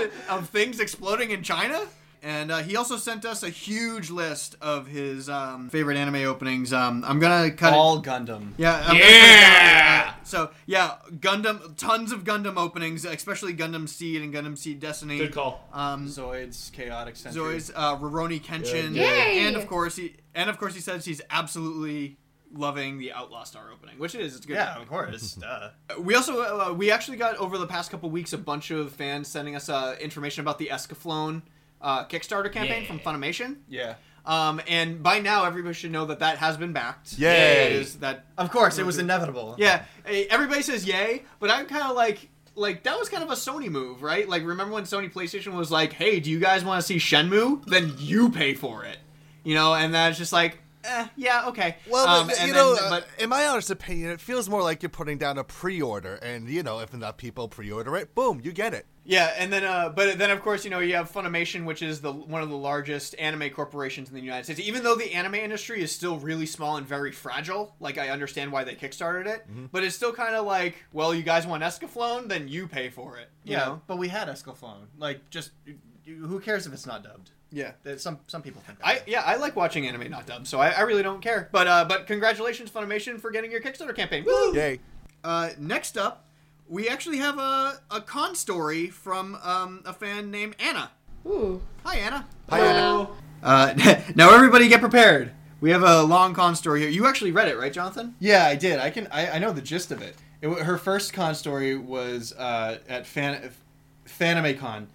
Of things exploding in China. And uh, he also sent us a huge list of his um, favorite anime openings. Um, I'm gonna cut All it. Gundam. Yeah. I'm Yeah! gonna cut it down. Uh, so yeah, Gundam. Tons of Gundam openings, especially Gundam Seed and Gundam Seed Destiny. Good call. Um, Zoids, Chaotic Century. Zoids, uh, Rurouni Kenshin, Yeah. Yay! and of course he, and of course he says he's absolutely loving the Outlaw Star opening, which it is. It's good. Yeah, of course. Duh. We also uh, we actually got over the past couple weeks a bunch of fans sending us uh, information about the Escaflowne uh, Kickstarter campaign Yeah. from Funimation. Yeah. Um, and by now everybody should know that that has been backed. Yay. That is that. Of course, it was inevitable. Yeah, eh, everybody says yay, but I'm kind of like. Like, that was kind of a Sony move, right? Like, remember when Sony PlayStation was like, hey, do you guys want to see Shenmue? Then you pay for it. You know, and that's just like, eh, yeah, okay. Well, um, but, and you then- know, uh, but in my honest opinion, it feels more like you're putting down a pre-order, and, you know, if enough people pre-order it, boom, you get it. yeah, and then, uh, but then of course, you know, you have Funimation, which is the one of the largest anime corporations in the United States. Even though the anime industry is still really small and very fragile, like I understand why they kickstarted it, but it's still kind of like, well, you guys want Escaflowne, then you pay for it. You Yeah, know? but we had Escaflowne. Like, just who cares if it's not dubbed? Yeah. That- Some some people think that. I yeah, I like watching anime not dubbed, so I, I really don't care. But uh, but congratulations, Funimation, for getting your Kickstarter campaign. Woo! Yay. Uh, next up, we actually have a, a con story from um, a fan named Anna. Ooh. Hi, Anna. Hi, Anna. Uh, now everybody get prepared. We have a long con story here. You actually read it, right, Jonathan? Yeah, I did. I can. I, I know the gist of it. it. wa- Her first con story was uh, at Fan FanimeCon,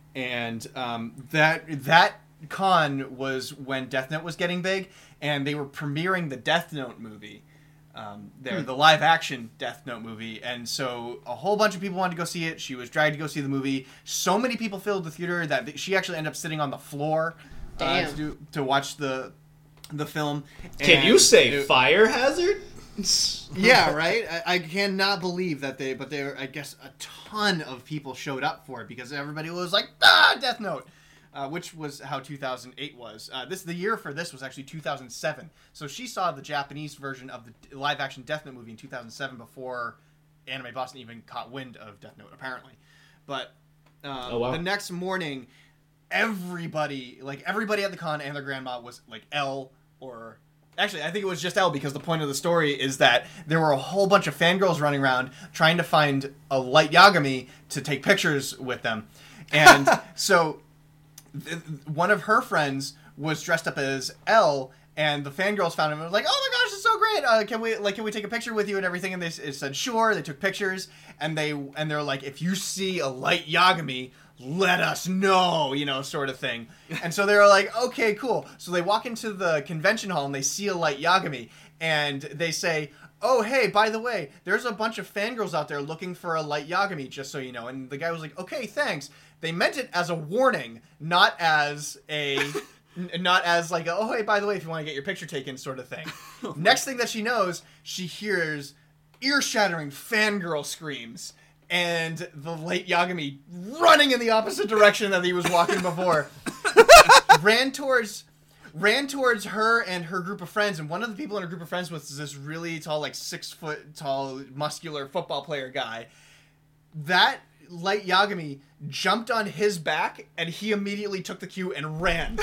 and um, that that con was when Death Note was getting big, and they were premiering the Death Note movie. Um, there, the live action Death Note movie, and so a whole bunch of people wanted to go see it. She was dragged to go see the movie. So many people filled the theater that she actually ended up sitting on the floor uh, Damn. to do, to watch the the film. Can And you say it- fire hazard? yeah, right. I, I cannot believe that they, but there, I guess a ton of people showed up for it because everybody was like, ah, Death Note, uh, which was how two thousand eight was. Uh, this the year for this was actually two thousand seven. So she saw the Japanese version of the live action Death Note movie in two thousand seven before Anime Boston even caught wind of Death Note, apparently. But um, Oh, wow. the next morning, everybody, like everybody at the con and their grandma was like L or. Actually, I think it was just L because the point of the story is that there were a whole bunch of fangirls running around trying to find a Light Yagami to take pictures with them. And so th- one of her friends was dressed up as L, and the fangirls found him and was like, "Oh my gosh, it's so great! Uh, can we like can we take a picture with you and everything?" And they s- said, "Sure." They took pictures, and they and they're like, "If you see a Light Yagami, let us know," you know, sort of thing. And so they were like, "Okay, cool." So they walk into the convention hall and they see a Light Yagami, and they say, "Oh, hey, by the way, there's a bunch of fangirls out there looking for a Light Yagami, just so you know." And the guy was like, "Okay, thanks." They meant it as a warning, not as a, n- not as like, "Oh, hey, by the way, if you want to get your picture taken," sort of thing. Next thing that she knows, she hears ear-shattering fangirl screams, and the Light Yagami running in the opposite direction that he was walking before, ran towards ran towards her and her group of friends, and one of the people in her group of friends was this really tall, like six foot tall, muscular football player guy. That Light Yagami jumped on his back, and he immediately took the cue and ran.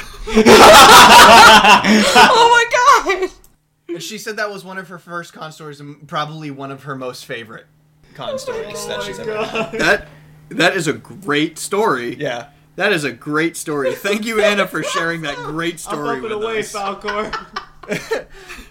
Oh my god! And she said that was one of her first con stories and probably one of her most favorite con stories that she's ever had. That, that is a great story. Yeah. That is a great story. Thank you, Anna, for sharing that great story I'll bump with it away, us. Falcor.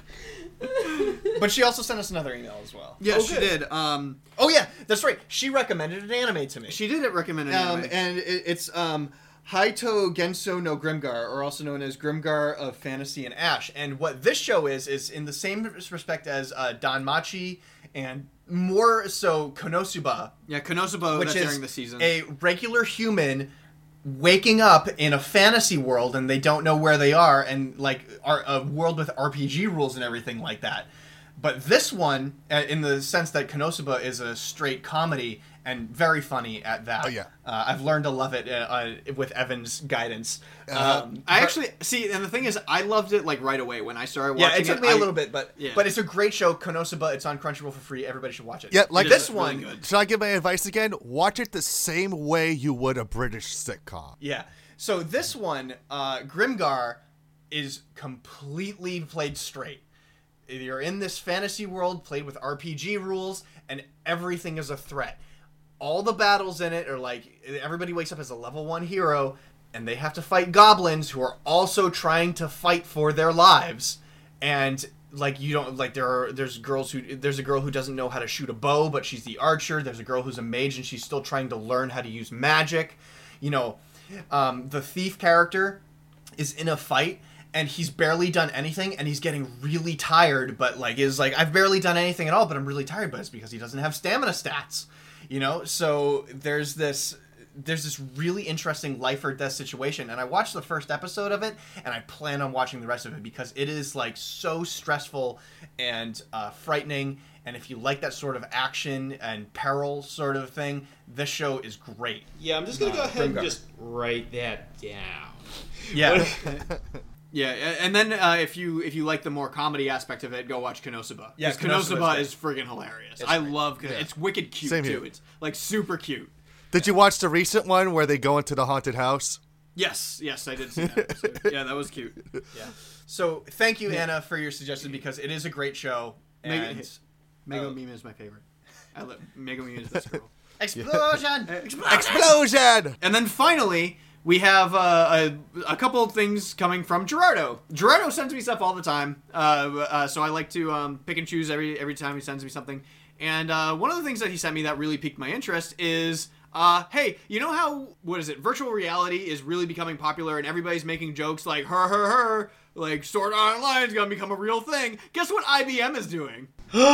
But she also sent us another email as well. Yes, Oh, she good. did. Um, Oh yeah, that's right. She recommended an anime to me. she did it recommend an um, anime. and it, it's um, Haito Genso no Grimgar, or also known as Grimgar of Fantasy and Ash. And what this show is is in the same respect as uh, Danmachi, and more so Konosuba, Yeah, Konosuba, which that's is during the season. a regular human waking up in a fantasy world and they don't know where they are, and like are a world with R P G rules and everything like that. But this one, uh, in the sense that Konosuba is a straight comedy and very funny at that. Oh, yeah. Uh, I've learned to love it uh, uh, with Evan's guidance. Uh, Um, I but- actually see, and the thing is, I loved it like right away when I started watching yeah, it took me a a little bit, but Yeah. but it's a great show. Konosuba, it's on Crunchyroll for free. Everybody should watch it. Yeah, like It this is one. really good. Should I give my advice again? Watch it the same way you would a British sitcom. Yeah. So this one, uh, Grimgar, is completely played straight. You're in this fantasy world played with R P G rules, and everything is a threat. All the battles in it are like, everybody wakes up as a level one hero, and they have to fight goblins who are also trying to fight for their lives. And like you don't like there are there's girls who there's a girl who doesn't know how to shoot a bow, but she's the archer. There's a girl who's a mage and she's still trying to learn how to use magic. You know, um, the thief character is in a fight and he's barely done anything and he's getting really tired, but like is like I've barely done anything at all, but I'm really tired, but it's because he doesn't have stamina stats. You know, so there's this there's this really interesting life or death situation, and I watched the first episode of it, and I plan on watching the rest of it because it is like so stressful and uh, frightening. And if you like that sort of action and peril sort of thing, this show is great. Yeah, I'm just gonna Uh, go ahead and Grimgar. just write that down. Yeah, Yeah, a- and then uh, if you if you like the more comedy aspect of it, go watch Konosuba. Yeah, 'Cause Konosuba's Konosuba great. is friggin' hilarious. It's I great. love Konosuba. Yeah. It's wicked cute Same too. here. It's like super cute. Did you watch the recent one where they go into the haunted house? Yes, yes, I did see that episode. Yeah, that was cute. yeah. So thank you, Anna, for your suggestion because it is a great show. Mega- And Mego Oh. Meme is my favorite. I love Mego Meme is the best girl. explosion! Explosion! And then finally, we have uh, a, a couple of things coming from Gerardo. Gerardo sends me stuff all the time, uh, uh, so I like to um, pick and choose every every time he sends me something. And uh, one of the things that he sent me that really piqued my interest is, uh, hey, you know how, what is it, virtual reality is really becoming popular and everybody's making jokes like, her, her, her, like, Sword Art Online is going to become a real thing. Guess what I B M is doing?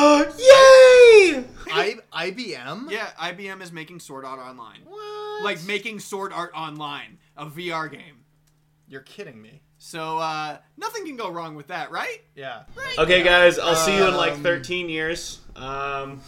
Yay! I, I B M? Yeah, I B M is making Sword Art Online. What? Like, making Sword Art Online, a V R game. You're kidding me. So, uh, nothing can go wrong with that, right? Yeah. Okay, guys, I'll see you in like Um, thirteen years. Um,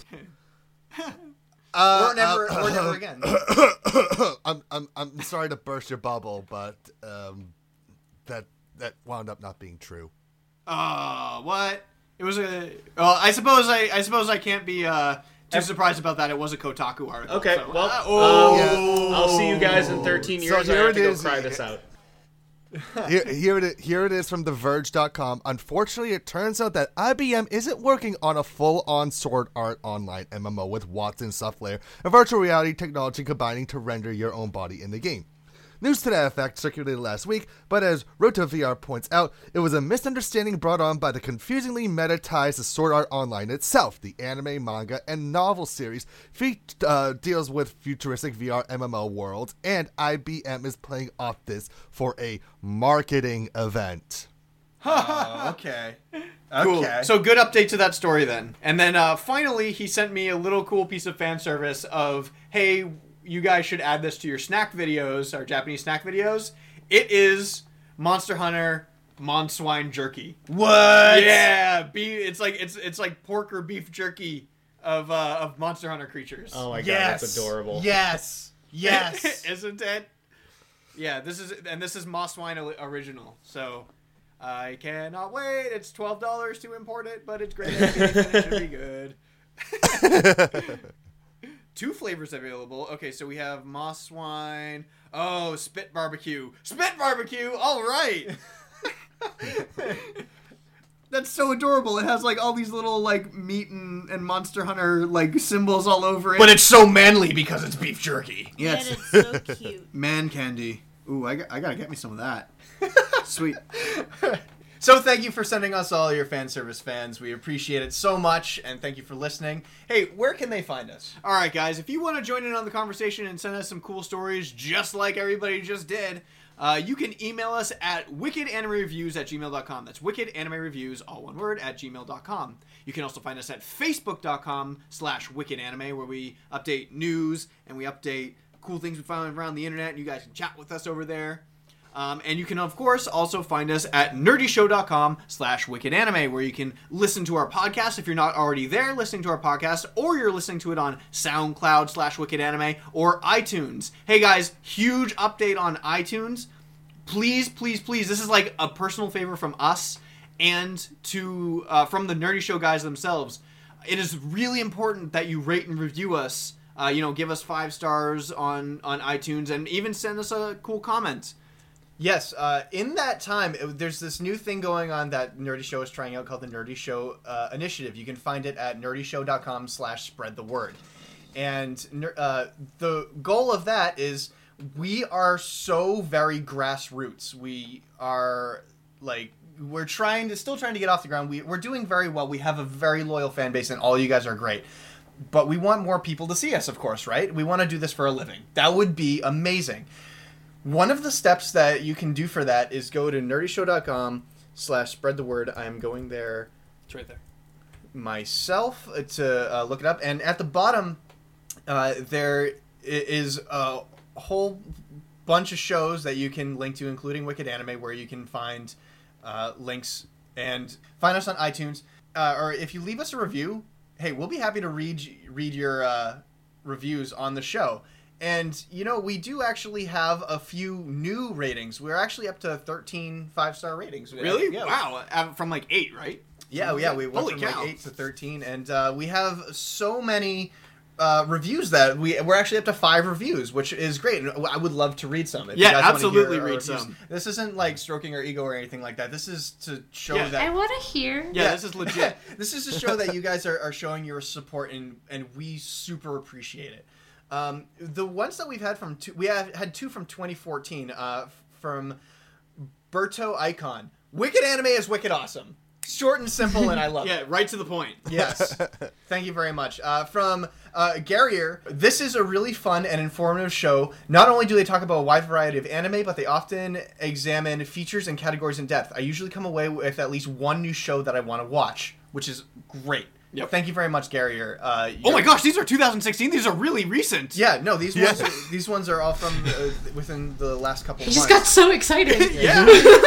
Uh, Or never, uh, or never again. I'm, I'm, I'm sorry to burst your bubble, but um, that that wound up not being true. Uh, what? It was a. Well, I suppose I. I suppose I can't be uh too surprised about that. It was a Kotaku article. okay, so- well, uh, oh. Yeah. I'll see you guys in thirteen So years. I here have to it go is. cry this out. Here, here it is, here it is from The Verge dot com. Unfortunately, it turns out that I B M isn't working on a full-on Sword Art Online M M O with Watson software, a virtual reality technology combining to render your own body in the game. News to that effect circulated last week, but as RotoVR points out, it was a misunderstanding brought on by the confusingly meta ties to Sword Art Online itself. The anime, manga, and novel series fe- uh, deals with futuristic V R M M O worlds, and I B M is playing off this for a marketing event. Oh, okay. Cool. Okay. So good update to that story then. And then uh, finally, he sent me a little cool piece of fan service of, hey, you guys should add this to your snack videos, our Japanese snack videos. It is Monster Hunter Monswine jerky. What? Yeah, be it's like it's it's like pork or beef jerky of uh, of Monster Hunter creatures. Oh my god, Yes. that's adorable. Yes. Yes. Isn't it? Yeah, this is and this is Mosswine original. So I cannot wait. It's twelve dollars to import it, but it's great. And it should be good. two flavors available. Okay, so we have moss wine. Oh, spit barbecue. Spit barbecue. All right. That's so adorable. It has like all these little like meat and, and Monster Hunter like symbols all over it. But it's so manly because it's beef jerky. Yeah, it's so cute. Man candy. Ooh, I, I gotta get me some of that. Sweet. So thank you for sending us all your fan service fans. We appreciate it so much, and thank you for listening. Hey, where can they find us? All right, guys, if you want to join in on the conversation and send us some cool stories just like everybody just did, uh, you can email us at wickedanime.reviews at gmail dot com. That's wickedanime.reviews, all one word, at gmail dot com. You can also find us at facebook.com slash wickedanime, where we update news and we update cool things we find around the internet, and you guys can chat with us over there. Um, and you can, of course, also find us at nerdyshow.com slash wickedanime, where you can listen to our podcast if you're not already there listening to our podcast, or you're listening to it on SoundCloud slash wickedanime or iTunes. Hey, guys, huge update on iTunes. Please, please, please, this is like a personal favor from us and to uh, from the Nerdy Show guys themselves. It is really important that you rate and review us. Uh, you know, give us five stars on, on iTunes, and even send us a cool comment. Yes, uh, in that time, it, there's this new thing going on that Nerdy Show is trying out called the Nerdy Show uh, Initiative. You can find it at nerdyshow.com slash spread the word. And uh, the goal of that is we are so very grassroots. We are, like, we're trying to, still trying to get off the ground. We, we're doing very well. We have a very loyal fan base, and all you guys are great. But we want more people to see us, of course, right? We want to do this for a living. That would be amazing. One of the steps that you can do for that is go to nerdyshow.com slash spread the word. I'm going there. It's right there. Myself to uh, look it up. And at the bottom, uh, there is a whole bunch of shows that you can link to, including Wicked Anime, where you can find uh, links and find us on iTunes. Uh, or if you leave us a review, hey, we'll be happy to read read your uh, reviews on the show. And, you know, we do actually have a few new ratings. We're actually up to thirteen five-star ratings. Really? Yeah. Wow. Uh, From like eight, right? Yeah, yeah, we went Holy from cow. like eight to thirteen, and uh, we have so many uh, reviews that we we're actually up to five reviews, which is great. And I would love to read some. If Yeah, you guys wanna absolutely hear our read reviews. some. This isn't like stroking our ego or anything like that. This is to show Yeah. that. I want to hear. Yeah, this is legit. This is to show that you guys are, are showing your support, and and we super appreciate it. Um, the ones that we've had from two, we have had two from twenty fourteen. Uh, from Berto Icon. Wicked Anime is wicked awesome. Short and simple, and I love it. Yeah, right to the point. Yes. Thank you very much. Uh, from uh, Garrier, this is a really fun and informative show. Not only do they talk about a wide variety of anime, but they often examine features and categories in depth. I usually come away with at least one new show that I want to watch, which is great. Yep. Thank you very much, Garrier. Uh, Oh my gosh, these are two thousand sixteen. These are really recent. Yeah, no, these Yeah. ones are, these ones are all from uh, within the last couple He of just months. got so excited. Yeah.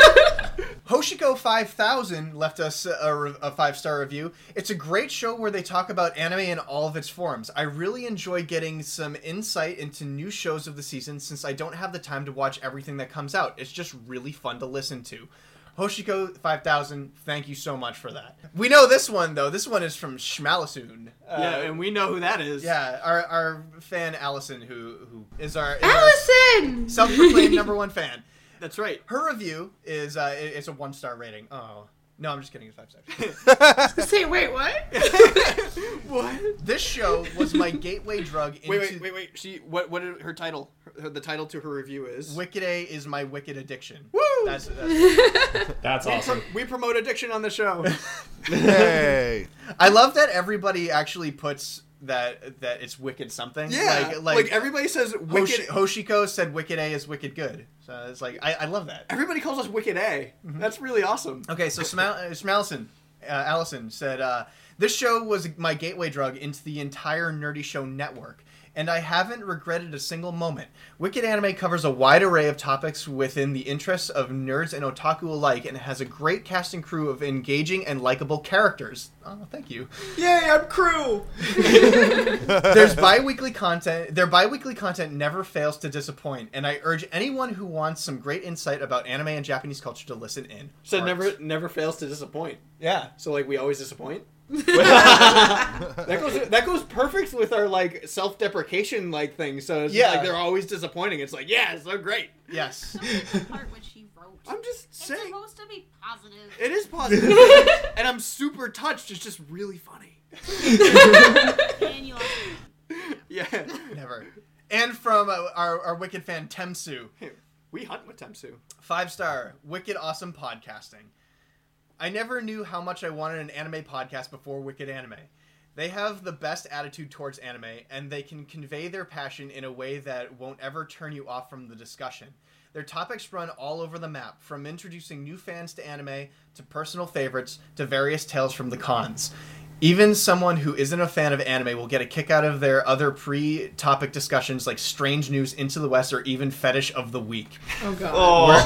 Hoshiko five thousand left us a, re- a five-star review. It's a great show where they talk about anime in all of its forms. I really enjoy getting some insight into new shows of the season since I don't have the time to watch everything that comes out. It's just really fun to listen to. Hoshiko five thousand, thank you so much for that. We know this one, though. This one is from Schmalasoon. Uh, Yeah, and we know who that is. yeah, our, our fan Allison, who who is our, is Allison! our self-proclaimed number one fan. That's right. Her review is uh, it- it's a one-star rating. Oh. No, I'm just kidding. It's five stars. Say, wait, what? What? This show was my gateway drug into... Wait, wait, wait, wait. She what? What did her title? Her, the title to her review is. Wicked A is my wicked addiction. Woo! That's, that's That's We, awesome. pro- we promote addiction on the show. Hey. I love that everybody actually puts that that it's wicked something. Yeah, like, like, like, everybody says Hoshi- wicked. Hoshiko said wicked A is wicked good. So it's like I, I love that. Everybody calls us Wicked A. That's really awesome. Okay, so Smal- uh, Smalson, uh, Allison said, uh, this show was my gateway drug into the entire Nerdy Show network, and I haven't regretted a single moment. Wicked Anime covers a wide array of topics within the interests of nerds and otaku alike, and has a great cast and crew of engaging and likable characters. Oh, thank you. Yay, I'm crew. There's bi-weekly content. Their bi-weekly content never fails to disappoint, and I urge anyone who wants some great insight about anime and Japanese culture to listen in. So Hearts. never, never fails to disappoint. Yeah. So like we always disappoint. that goes that goes perfect with our like self-deprecation like thing. So it's Yeah. like they're always disappointing. It's like, yeah, they're great. Yes. The part which he wrote. I'm just It's saying supposed to be positive. it is positive, and I'm super touched. It's just really funny. And you also Yeah, Never. And from uh, our, our Wicked fan, Temsu. we hunt with Temsu. Five star. Wicked awesome podcasting. I never knew how much I wanted an anime podcast before Wicked Anime. They have the best attitude towards anime, and they can convey their passion in a way that won't ever turn you off from the discussion. Their topics run all over the map, from introducing new fans to anime, to personal favorites, to various tales from the cons. Even someone who isn't a fan of anime will get a kick out of their other pre-topic discussions like Strange News, Into the West, or even Fetish of the Week. Oh god.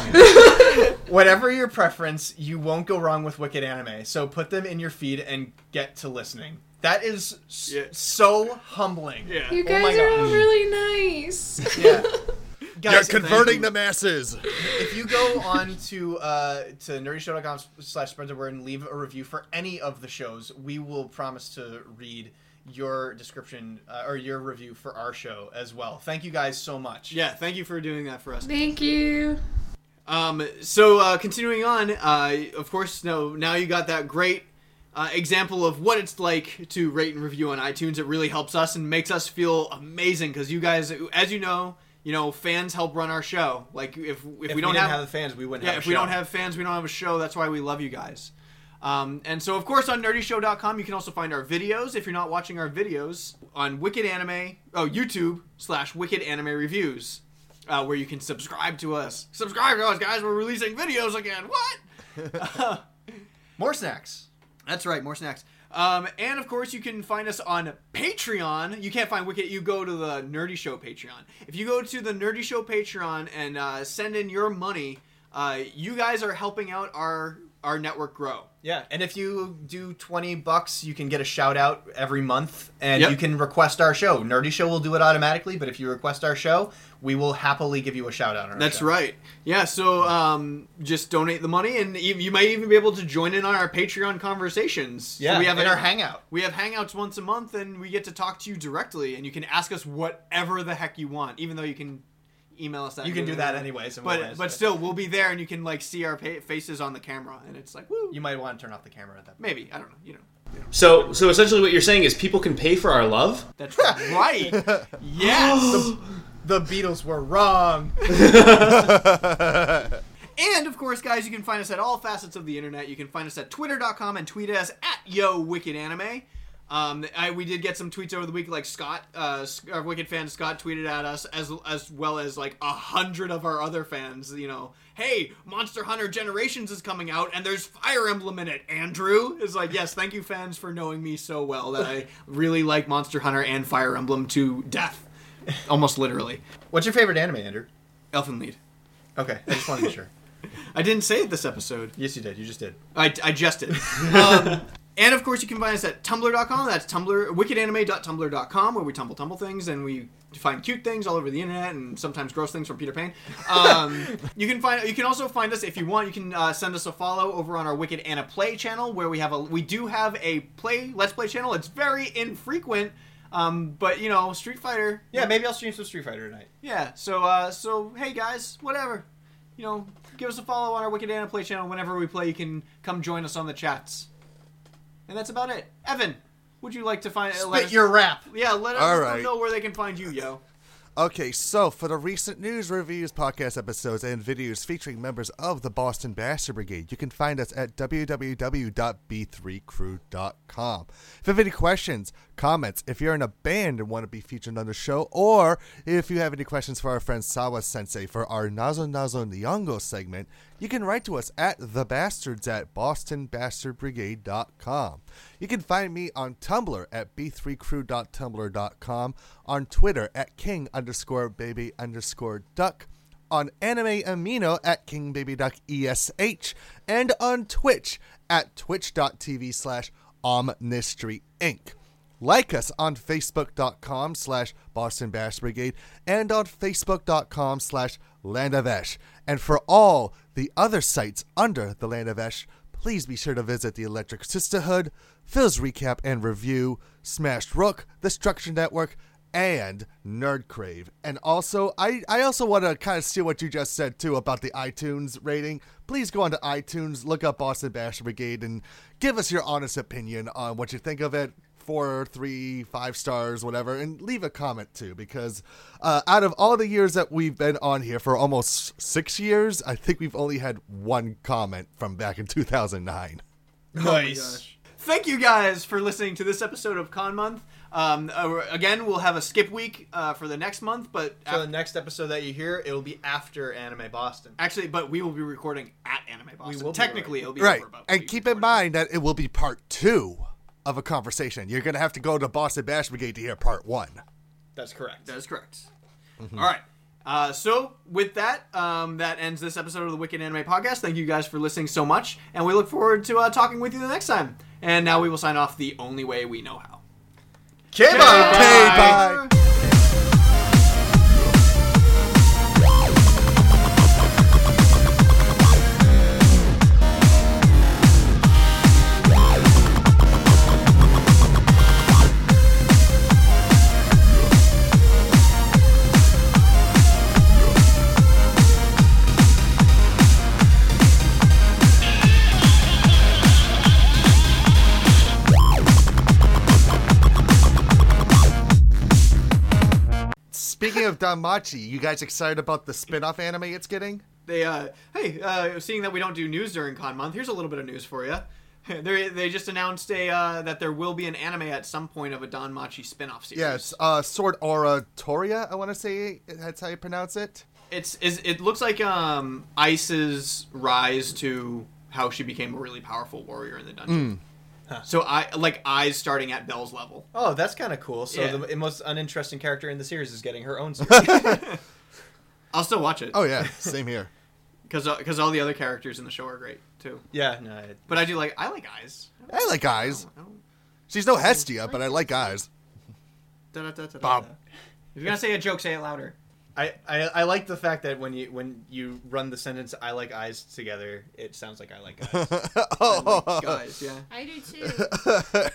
Oh. Whatever your preference, you won't go wrong with Wicked Anime, so put them in your feed and get to listening. That is s- Yeah. so humbling. Yeah. You Oh guys my are God. all really nice. Yeah. You're Guys, converting the masses. if you go on to uh, to nerdyshow.com slash spread the word and leave a review for any of the shows, we will promise to read your description uh, or your review for our show as well. Thank you guys so much. Yeah, thank you for doing that for us. Thank you. Um, so uh, continuing on, uh, of course, no, now you got that great uh, example of what it's like to rate and review on iTunes. It really helps us and makes us feel amazing because you guys, as you know, you know, fans help run our show. Like if if, If we we don't didn't have, have the fans, we wouldn't yeah, have a if we show. don't have fans, we don't have a show. That's why we love you guys. Um, and so, of course, on nerdy show dot com, you can also find our videos. If you're not watching our videos on Wicked Anime, oh, YouTube slash Wicked Anime Reviews, uh, where you can subscribe to us. Subscribe to us, guys. We're releasing videos again. What? More snacks. That's right, more snacks. Um, and of course, you can find us on Patreon. You can't find Wicked. You go to the Nerdy Show Patreon. If you go to the Nerdy Show Patreon and uh, send in your money, uh, you guys are helping out our our network grow. Yeah, and if you do twenty bucks, you can get a shout out every month, and Yep. you can request our show. Nerdy Show will do it automatically, but if you request our show, we will happily give you a shout out on our That's show. right. Yeah, so um, just donate the money, and you, you might even be able to join in on our Patreon conversations. Yeah, so we have in a- our hangout. We have hangouts once a month, and we get to talk to you directly, and you can ask us whatever the heck you want, even though you can email us that. You can do that anyways. and we'll But answer but it. still, we'll be there, and you can like see our pa- faces on the camera, and it's like, woo. You might want to turn off the camera at that point. Maybe, I don't know. You know. So, so essentially, what you're saying is people can pay for our love. That's right. Yes. The Beatles were wrong. And, of course, guys, you can find us at all facets of the internet. You can find us at twitter dot com and tweet us at Yo Wicked Anime. Um, I, we did get some tweets over the week, like Scott, uh, our Wicked fan Scott tweeted at us, as as well as like a hundred of our other fans, you know, hey, Monster Hunter Generations is coming out, and there's Fire Emblem in it, Andrew. Is like, yes, thank you, fans, for knowing me so well that I really like Monster Hunter and Fire Emblem to death. Almost literally. What's your favorite anime, Andrew? Elfen Lied. Okay, I just want to be sure. I didn't say it this episode. Yes, you did. You just did. I, I just did. Um, and of course, you can find us at tumblr dot com. That's Tumblr, wicked anime dot tumblr dot com, where we tumble tumble things and we find cute things all over the internet and sometimes gross things from Peter Pan. Um, you can find. You can also find us if you want. You can uh, send us a follow over on our Wicked Anna Play channel, where we have a. We do have a play Let's Play channel. It's very infrequent, um, but you know, Street Fighter. Yeah, maybe I'll stream some Street Fighter tonight. Yeah. So uh, so hey guys, whatever. You know, give us a follow on our Wicked Anna Play channel. Whenever we play, you can come join us on the chats. And that's about it. Evan, would you like to find... uh, let Spit us, your rap. Yeah, let us All let right. them know where they can find you, yo. Okay, so for the recent news, reviews, podcast episodes, and videos featuring members of the Boston Bastard Brigade, you can find us at w w w dot b three crew dot com. If you have any questions, comments, if you're in a band and want to be featured on the show, or if you have any questions for our friend Sawa Sensei for our Nazo Nazo Nyongo segment, you can write to us at thebastards at boston bastard brigade dot com. You can find me on Tumblr at b three crew dot tumblr dot com, on Twitter at king underscore baby underscore duck, on Anime Amino at kingbabyduck esh, and on Twitch at twitch.tv slash omnistry inc. Like us on facebook.com slash Boston Bash Brigade and on facebook.com slash Land of Esh. And for all the other sites under the Land of Esh, please be sure to visit the Electric Sisterhood, Phil's Recap and Review, Smashed Rook, The Structure Network, and Nerd Crave. And also, I, I also want to kind of steal what you just said, too, about the iTunes rating. Please go onto iTunes, look up Boston Basher Brigade, and give us your honest opinion on what you think of it. Four, three, five stars, whatever, and leave a comment, too, because uh, out of all the years that we've been on here, for almost six years, I think we've only had one comment from back in two thousand nine. Nice. Thank you guys for listening to this episode of Con Month. Um, uh, again, we'll have a skip week uh, for the next month, but So the next episode that you hear, it'll be after Anime Boston. actually, but we will be recording at Anime Boston. will be Technically, it'll be Right, over, but we'll and be keep in recording. mind that it will be part two of a conversation. You're going to have to go to Boston Bash Brigade to hear part one. That's correct. That is correct. All right. Uh, so with that, um, that ends this episode of the Wicked Anime Podcast. Thank you guys for listening so much, and we look forward to uh, talking with you the next time. And now we will sign off the only way we know how. Okay, Okay, bye. Speaking of Danmachi, you guys excited about the spin-off anime it's getting? They, uh, hey, uh, seeing that we don't do news during Con Month, here's a little bit of news for you. They they just announced a uh, that there will be an anime at some point of a Danmachi spin-off series. Yes, uh, Sword Oratoria, I want to say that's how you pronounce it. It's is it looks like um Ice's rise to how she became a really powerful warrior in the dungeon. Huh. So I like Eyes starting at Belle's level. Oh, that's kind of cool. So Yeah. the most uninteresting character in the series is getting her own series. I'll still watch it Oh yeah, same here. because because all the other characters in the show are great too. yeah, no. It, But I do like I like Eyes. I like Eyes. I don't- She's no Hestia, but I like Eyes. da-da-da-da-da. Bob. If you're gonna say a joke, say it louder. I, I I like the fact that when you when you run the sentence "I like eyes" together, it sounds like I like eyes. Oh, I like guys, yeah. I do too.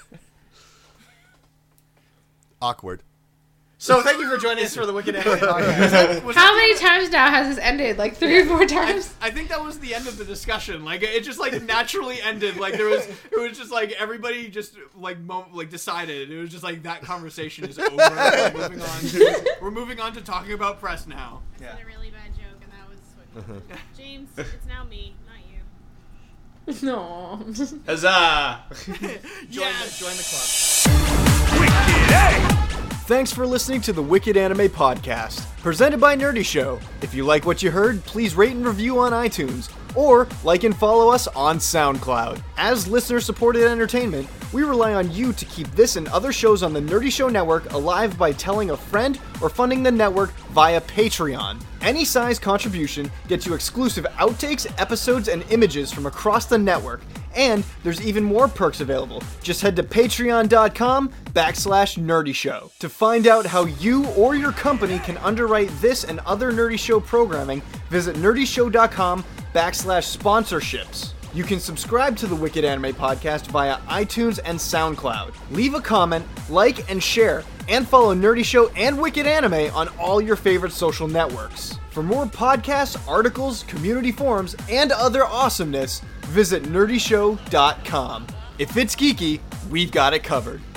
awkward. So thank you for joining us for the Wicked Anime Podcast. Was How that- many times now has this ended? Like three or four I, times? I think that was the end of the discussion. Like it just like naturally ended. Like there was, it was just like everybody just like mo- like decided. It was just like that conversation is over. We're moving on. To, we're moving on to talking about press now. I said a really bad joke, and that was what. James, it's now me, not you. No. Huzzah! join, Yes! the, join the club. Thanks for listening to the Wicked Anime Podcast, presented by Nerdy Show. If you like what you heard, please rate and review on iTunes, or like and follow us on SoundCloud. As listener-supported entertainment, we rely on you to keep this and other shows on the Nerdy Show Network alive by telling a friend or funding the network via Patreon. Any size contribution gets you exclusive outtakes, episodes, and images from across the network. And there's even more perks available. Just head to patreon.com backslash nerdy show to find out how you or your company can underwrite this and other Nerdy Show programming. Visit nerdyshow.com backslash sponsorships. You can subscribe to the Wicked Anime Podcast via iTunes and SoundCloud. Leave a comment, like, and share, and follow Nerdy Show and Wicked Anime on all your favorite social networks. For more podcasts, articles, community forums, and other awesomeness, visit nerdy show dot com. If it's geeky, we've got it covered.